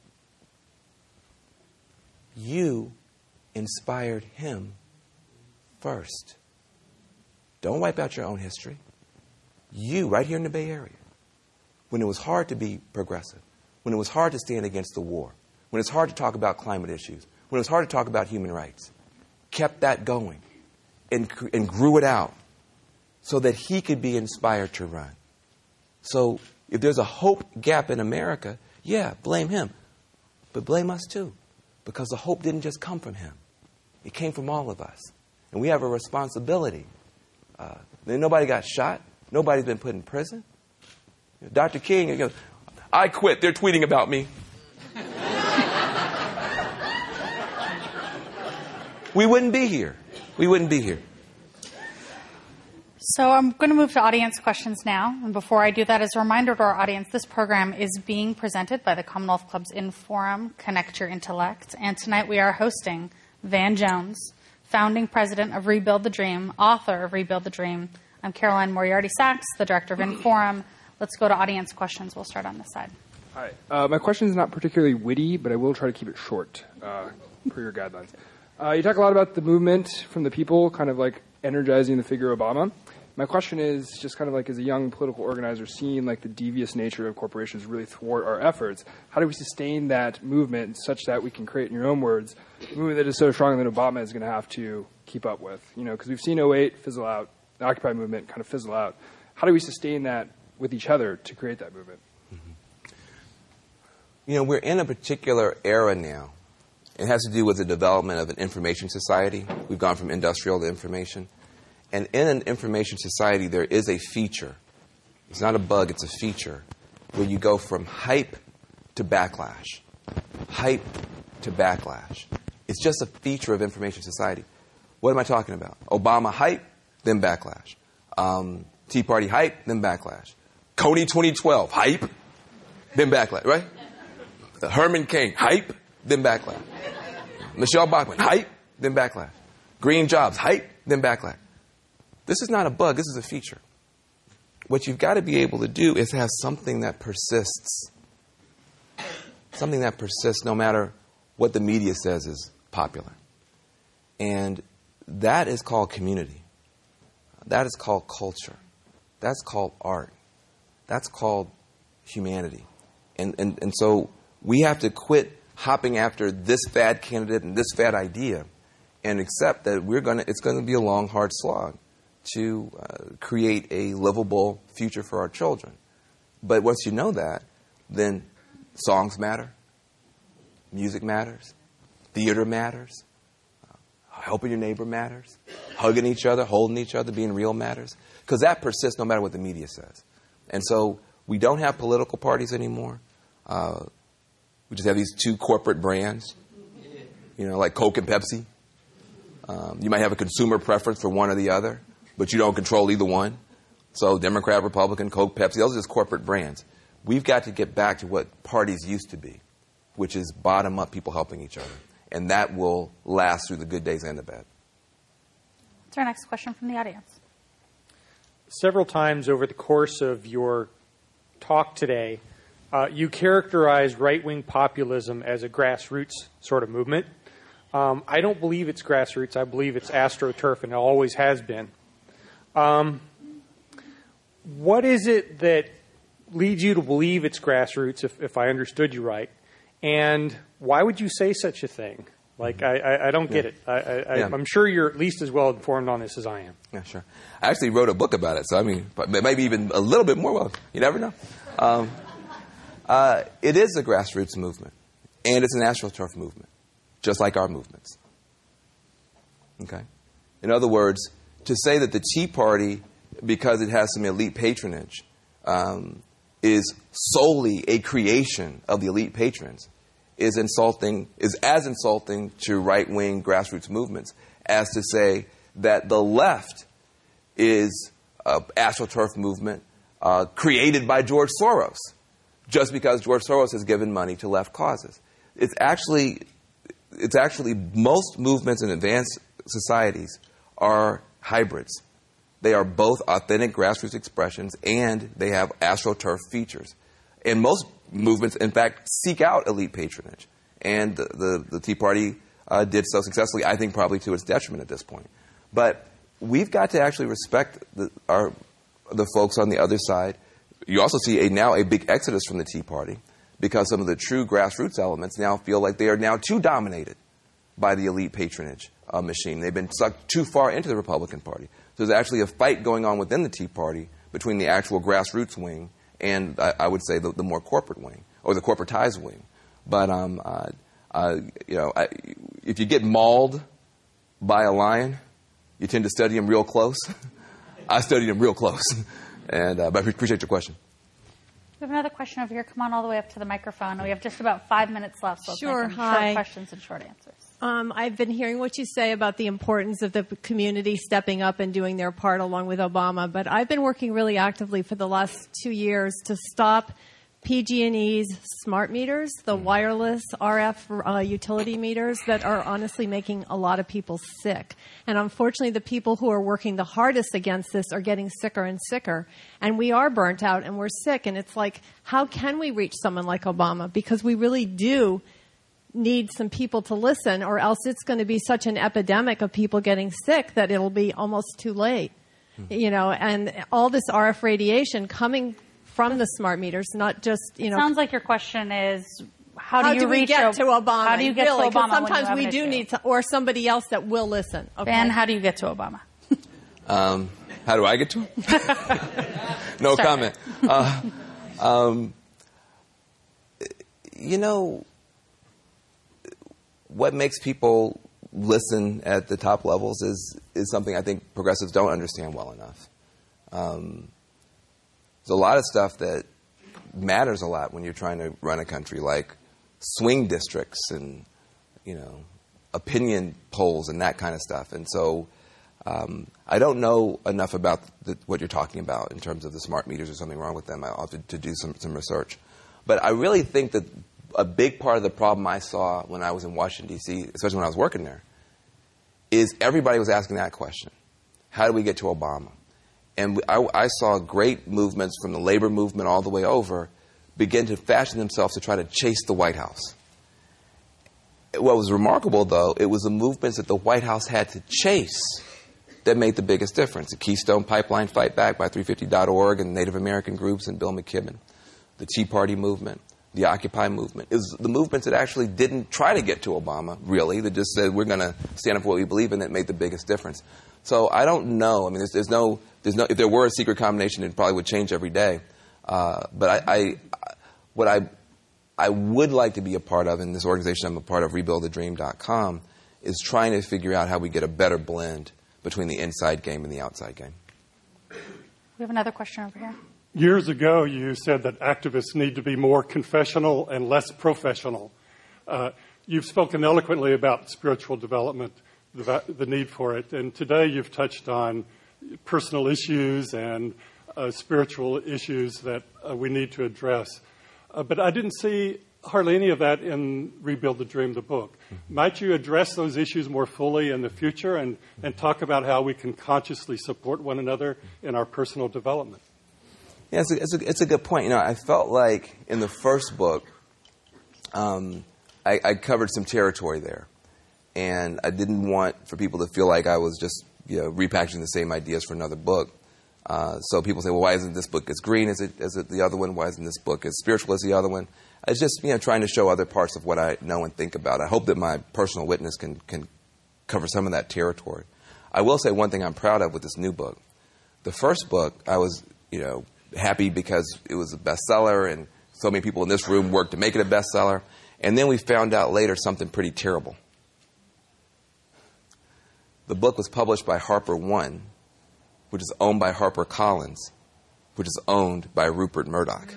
[SPEAKER 2] You inspired him first. Don't wipe out your own history. You, right here in the Bay Area, when it was hard to be progressive, when it was hard to stand against the war, when it's hard to talk about climate issues, when it was hard to talk about human rights, kept that going and, and grew it out so that he could be inspired to run. So if there's a hope gap in America, yeah, blame him. But blame us too, because the hope didn't just come from him. It came from all of us. And we have a responsibility. Uh, nobody got shot. Nobody's been put in prison. Doctor King, you know, I quit. They're tweeting about me. We wouldn't be here. We wouldn't be here.
[SPEAKER 1] So I'm going to move to audience questions now. And before I do that, as a reminder to our audience, this program is being presented by the Commonwealth Club's InForum, Connect Your Intellect. And tonight we are hosting Van Jones, founding president of Rebuild the Dream, author of Rebuild the Dream. I'm Caroline Moriarty-Sachs, the director of InForum. Let's go to audience questions. We'll start on this side.
[SPEAKER 3] Hi. Uh, my question is not particularly witty, but I will try to keep it short, uh, per your guidelines. Uh, you talk a lot about the movement from the people, kind of like energizing the figure Obama. My question is, just kind of like as a young political organizer, seeing like the devious nature of corporations really thwart our efforts, how do we sustain that movement such that we can create, in your own words, a movement that is so strong that Obama is going to have to keep up with? You know, because we've seen oh eight fizzle out, the Occupy movement kind of fizzle out. How do we sustain that with each other to create that movement?
[SPEAKER 2] Mm-hmm. You know, we're in a particular era now. It has to do with the development of an information society. We've gone from industrial to information. And in an information society, there is a feature. It's not a bug, it's a feature, where you go from hype to backlash. Hype to backlash. It's just a feature of information society. What am I talking about? Obama hype, then backlash. Um, Tea Party hype, then backlash. Coney twenty twelve hype, then backlash, right? Herman Cain hype, then backlash. Michelle Bachmann hype, then backlash. Green Jobs hype, then backlash. This is not a bug. This is a feature. What you've got to be able to do is have something that persists. Something that persists no matter what the media says is popular. And that is called community. That is called culture. That's called art. That's called humanity. And, and, and so we have to quit hopping after this fad candidate and this fad idea and accept that we're gonna, it's going to be a long, hard slog to uh, create a livable future for our children. But once you know that, then songs matter, music matters, theater matters, uh, helping your neighbor matters, hugging each other, holding each other, being real matters, because that persists no matter what the media says. And so we don't have political parties anymore. Uh, we just have these two corporate brands, you know, like Coke and Pepsi. Um, you might have a consumer preference for one or the other, but you don't control either one. So Democrat, Republican, Coke, Pepsi, those are just corporate brands. We've got to get back to what parties used to be, which is bottom-up people helping each other. And that will last through the good days and the bad.
[SPEAKER 1] What's our next question from the audience?
[SPEAKER 4] Several times over the course of your talk today, uh, you characterized right-wing populism as a grassroots sort of movement. Um, I don't believe it's grassroots. I believe it's astroturf, and it always has been. Um, what is it that leads you to believe it's grassroots, if, if I understood you right? And why would you say such a thing? Like, I, I, I don't get
[SPEAKER 2] Yeah.
[SPEAKER 4] it. I, I,
[SPEAKER 2] Yeah.
[SPEAKER 4] I'm sure you're at least as well informed on this as I am.
[SPEAKER 2] Yeah, sure. I actually wrote a book about it, so I mean, but maybe even a little bit more. Well, you never know. Um, uh, it is a grassroots movement, and it's an AstroTurf movement, just like our movements. Okay? In other words, to say that the Tea Party, because it has some elite patronage, um, is solely a creation of the elite patrons is insulting, is as insulting to right-wing grassroots movements as to say that the left is an AstroTurf movement uh, created by George Soros, just because George Soros has given money to left causes. It's actually, it's actually most movements in advanced societies are hybrids. They are both authentic grassroots expressions, and they have AstroTurf features. And most movements, in fact, seek out elite patronage. And the, the, the Tea Party uh, did so successfully, I think probably to its detriment at this point. But we've got to actually respect the, our, the folks on the other side. You also see a, now a big exodus from the Tea Party because some of the true grassroots elements now feel like they are now too dominated by the elite patronage uh, machine. They've been sucked too far into the Republican Party. So there's actually a fight going on within the Tea Party between the actual grassroots wing and I, I would say the, the more corporate wing, or the corporatized wing. But um, uh, uh, you know, I, if you get mauled by a lion, you tend to study him real close. I studied him real close, and uh, but I appreciate your question.
[SPEAKER 1] We have another question over here. Come on all the way up to the microphone. We have just about five minutes left, so let's
[SPEAKER 5] Sure.
[SPEAKER 1] make them
[SPEAKER 5] Hi.
[SPEAKER 1] short questions and short answers.
[SPEAKER 5] Um, I've been hearing what you say about the importance of the community stepping up and doing their part along with Obama, but I've been working really actively for the last two years to stop P G and E's smart meters, the wireless R F uh, utility meters that are honestly making a lot of people sick. And unfortunately, the people who are working the hardest against this are getting sicker and sicker. And we are burnt out and we're sick. And it's like, how can we reach someone like Obama? Because we really do need some people to listen, or else it's going to be such an epidemic of people getting sick that it'll be almost too late. Mm-hmm. You know, and all this R F radiation coming from the smart meters, not just, you know.
[SPEAKER 1] Sounds like your question is, how do
[SPEAKER 5] how
[SPEAKER 1] you
[SPEAKER 5] do we
[SPEAKER 1] reach
[SPEAKER 5] get
[SPEAKER 1] Ob-
[SPEAKER 5] to Obama?
[SPEAKER 1] How do you get
[SPEAKER 5] really?
[SPEAKER 1] to Obama?
[SPEAKER 5] Sometimes
[SPEAKER 1] when you
[SPEAKER 5] we
[SPEAKER 1] have
[SPEAKER 5] do
[SPEAKER 1] an
[SPEAKER 5] need
[SPEAKER 1] issue?
[SPEAKER 5] to, or somebody else that will listen. Okay?
[SPEAKER 1] Ben, how do you get to Obama?
[SPEAKER 2] Um, how do I get to him? No
[SPEAKER 1] Start
[SPEAKER 2] comment. Uh, um, you know, what makes people listen at the top levels is is something I think progressives don't understand well enough. Um, there's a lot of stuff that matters a lot when you're trying to run a country, like swing districts and, you know, opinion polls and that kind of stuff. And so um, I don't know enough about the, what you're talking about in terms of the smart meters or something wrong with them. I'll have to, to do some, some research. But I really think that a big part of the problem I saw when I was in Washington, D C, especially when I was working there, is everybody was asking that question. How do we get to Obama? And I, I saw great movements from the labor movement all the way over begin to fashion themselves to try to chase the White House. What was remarkable, though, it was the movements that the White House had to chase that made the biggest difference. The Keystone Pipeline Fight Back by three fifty dot org and Native American groups and Bill McKibben, the Tea Party movement, the Occupy movement. It was the movements that actually didn't try to get to Obama, really. They just said, we're going to stand up for what we believe in, that made the biggest difference. So I don't know. I mean, there's, there's no, there's no, if there were a secret combination, it probably would change every day. Uh, but I, I, what I, I would like to be a part of, in this organization I'm a part of, rebuild the dream dot com, is trying to figure out how we get a better blend between the inside game and the outside game.
[SPEAKER 1] We have another question over here.
[SPEAKER 6] Years ago, you said that activists need to be more confessional and less professional. Uh, you've spoken eloquently about spiritual development, the, the need for it, and today you've touched on personal issues and uh, spiritual issues that uh, we need to address. Uh, but I didn't see hardly any of that in Rebuild the Dream, the book. Mm-hmm. Might you address those issues more fully in the future and, and talk about how we can consciously support one another in our personal development?
[SPEAKER 2] Yeah, it's a, it's, a, it's a good point. You know, I felt like in the first book, um, I, I covered some territory there. And I didn't want for people to feel like I was just, you know, repackaging the same ideas for another book. Uh, so people say, well, why isn't this book as green as it, as it the other one? Why isn't this book as spiritual as the other one? It's just, you know, trying to show other parts of what I know and think about. I hope that my personal witness can, can cover some of that territory. I will say one thing I'm proud of with this new book. The first book, I was, you know, happy because it was a bestseller and so many people in this room worked to make it a bestseller. And then we found out later something pretty terrible. The book was published by Harper One, which is owned by HarperCollins, which is owned by Rupert Murdoch.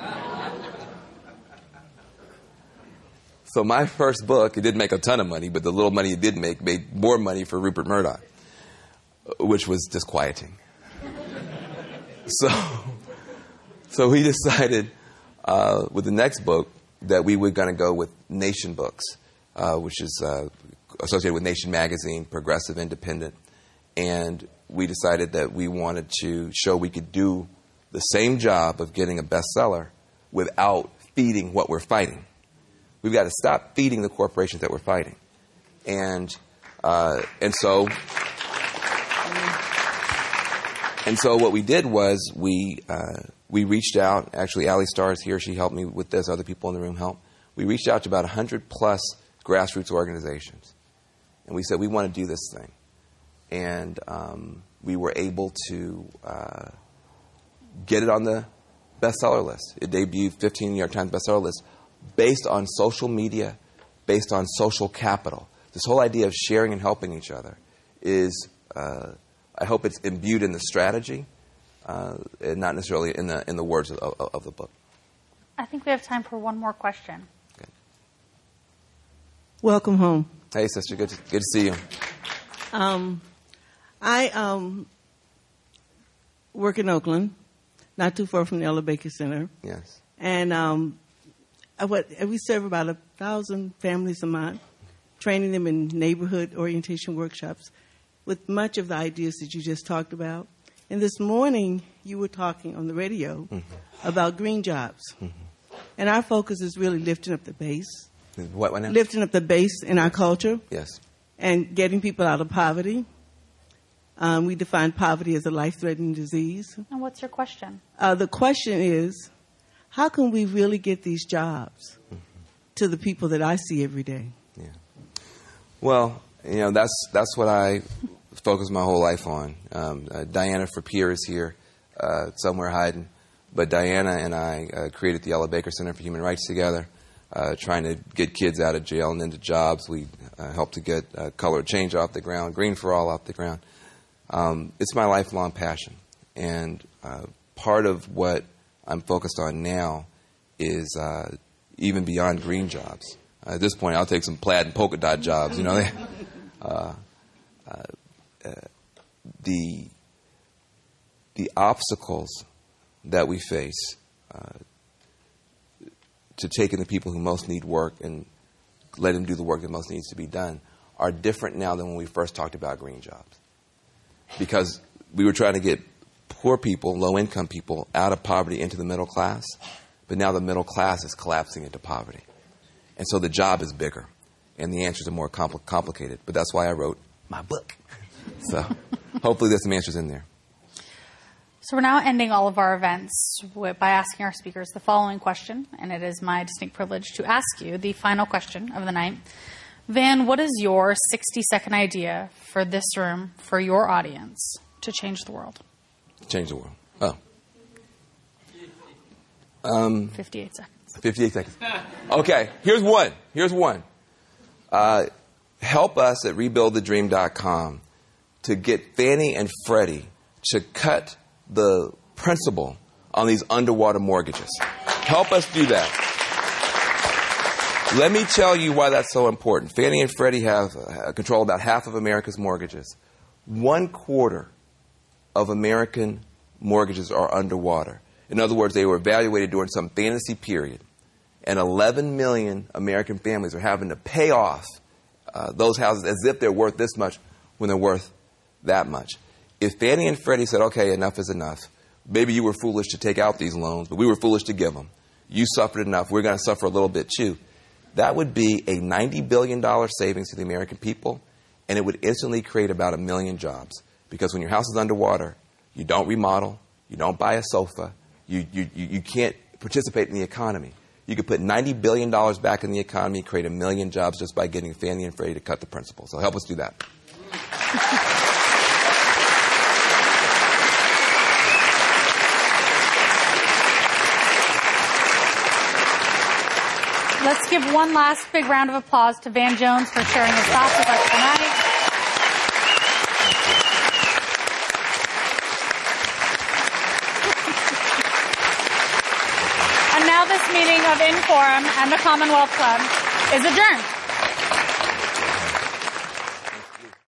[SPEAKER 2] So my first book, it didn't make a ton of money, but the little money it did make made more money for Rupert Murdoch, which was disquieting. So, so we decided uh, with the next book that we were going to go with Nation Books, uh, which is uh, associated with Nation Magazine, progressive, independent. And we decided that we wanted to show we could do the same job of getting a bestseller without feeding what we're fighting. We've got to stop feeding the corporations that we're fighting. And uh, and so and so what we did was we uh, we reached out. Actually, Allie Starr is here. She helped me with this. Other people in the room helped. We reached out to about one hundred plus grassroots organizations. And we said, we want to do this thing. And um, we were able to uh, get it on the bestseller list. It debuted fifteen New York Times bestseller list based on social media, based on social capital. This whole idea of sharing and helping each other is, uh, I hope it's imbued in the strategy, uh, and not necessarily in the in the words of, of, of the book.
[SPEAKER 1] I think we have time for one more question.
[SPEAKER 2] Okay.
[SPEAKER 7] Welcome home.
[SPEAKER 2] Hey, sister. Good to, good to see you.
[SPEAKER 7] Um, I um, work in Oakland, not too far from the Ella Baker Center.
[SPEAKER 2] Yes.
[SPEAKER 7] And um, I, what, we serve about a thousand families a month, training them in neighborhood orientation workshops with much of the ideas that you just talked about. And this morning, you were talking on the radio mm-hmm. about green jobs. Mm-hmm. And our focus is really lifting up the base.
[SPEAKER 2] What, what now?
[SPEAKER 7] Lifting up the base in our culture.
[SPEAKER 2] Yes.
[SPEAKER 7] And getting people out of poverty. Um, we define poverty as a life-threatening disease.
[SPEAKER 1] And what's your question?
[SPEAKER 7] Uh, the question is, how can we really get these jobs mm-hmm. to the people that I see every day?
[SPEAKER 2] Yeah. Well, you know, that's that's what I focus my whole life on. Um, uh, Diana Frappier is here, uh, somewhere hiding. But Diana and I uh, created the Ella Baker Center for Human Rights together, uh, trying to get kids out of jail and into jobs. We uh, helped to get uh, Color Change off the ground, Green for All off the ground. Um, it's my lifelong passion. And uh, part of what I'm focused on now is uh, even beyond green jobs. Uh, at this point, I'll take some plaid and polka dot jobs, you know. uh, uh, uh, the the obstacles that we face uh, to taking the people who most need work and let them do the work that most needs to be done are different now than when we first talked about green jobs. Because we were trying to get poor people, low-income people, out of poverty into the middle class, but now the middle class is collapsing into poverty. And so the job is bigger, and the answers are more compl- complicated. But that's why I wrote my book. So hopefully there's some answers in there.
[SPEAKER 1] So we're now ending all of our events with, by asking our speakers the following question, and it is my distinct privilege to ask you the final question of the night. Van, what is your sixty-second idea for this room, for your audience, to change the world?
[SPEAKER 2] Change the world. Oh. Um,
[SPEAKER 1] fifty-eight seconds.
[SPEAKER 2] fifty-eight seconds. Okay, here's one. Here's one. Uh, help us at rebuild the dream dot com to get Fannie and Freddie to cut the principal on these underwater mortgages. Help us do that. Let me tell you why that's so important. Fannie and Freddie have uh, control about half of America's mortgages. One quarter of American mortgages are underwater. In other words, they were evaluated during some fantasy period, and eleven million American families are having to pay off uh, those houses as if they're worth this much when they're worth that much. If Fannie and Freddie said, okay, enough is enough, maybe you were foolish to take out these loans, but we were foolish to give them. You suffered enough. We're going to suffer a little bit too. That would be a ninety billion dollars savings to the American people, and it would instantly create about a million jobs. Because when your house is underwater, You don't remodel. You don't buy a sofa. You, you, you, you can't participate in the economy. You could put ninety billion dollars back in the economy, create a million jobs just by getting Fannie and Freddie to cut the principal. So help us do that.
[SPEAKER 1] Let's give one last big round of applause to Van Jones for sharing his thoughts with us tonight. And now this meeting of Inforum and the Commonwealth Club is adjourned.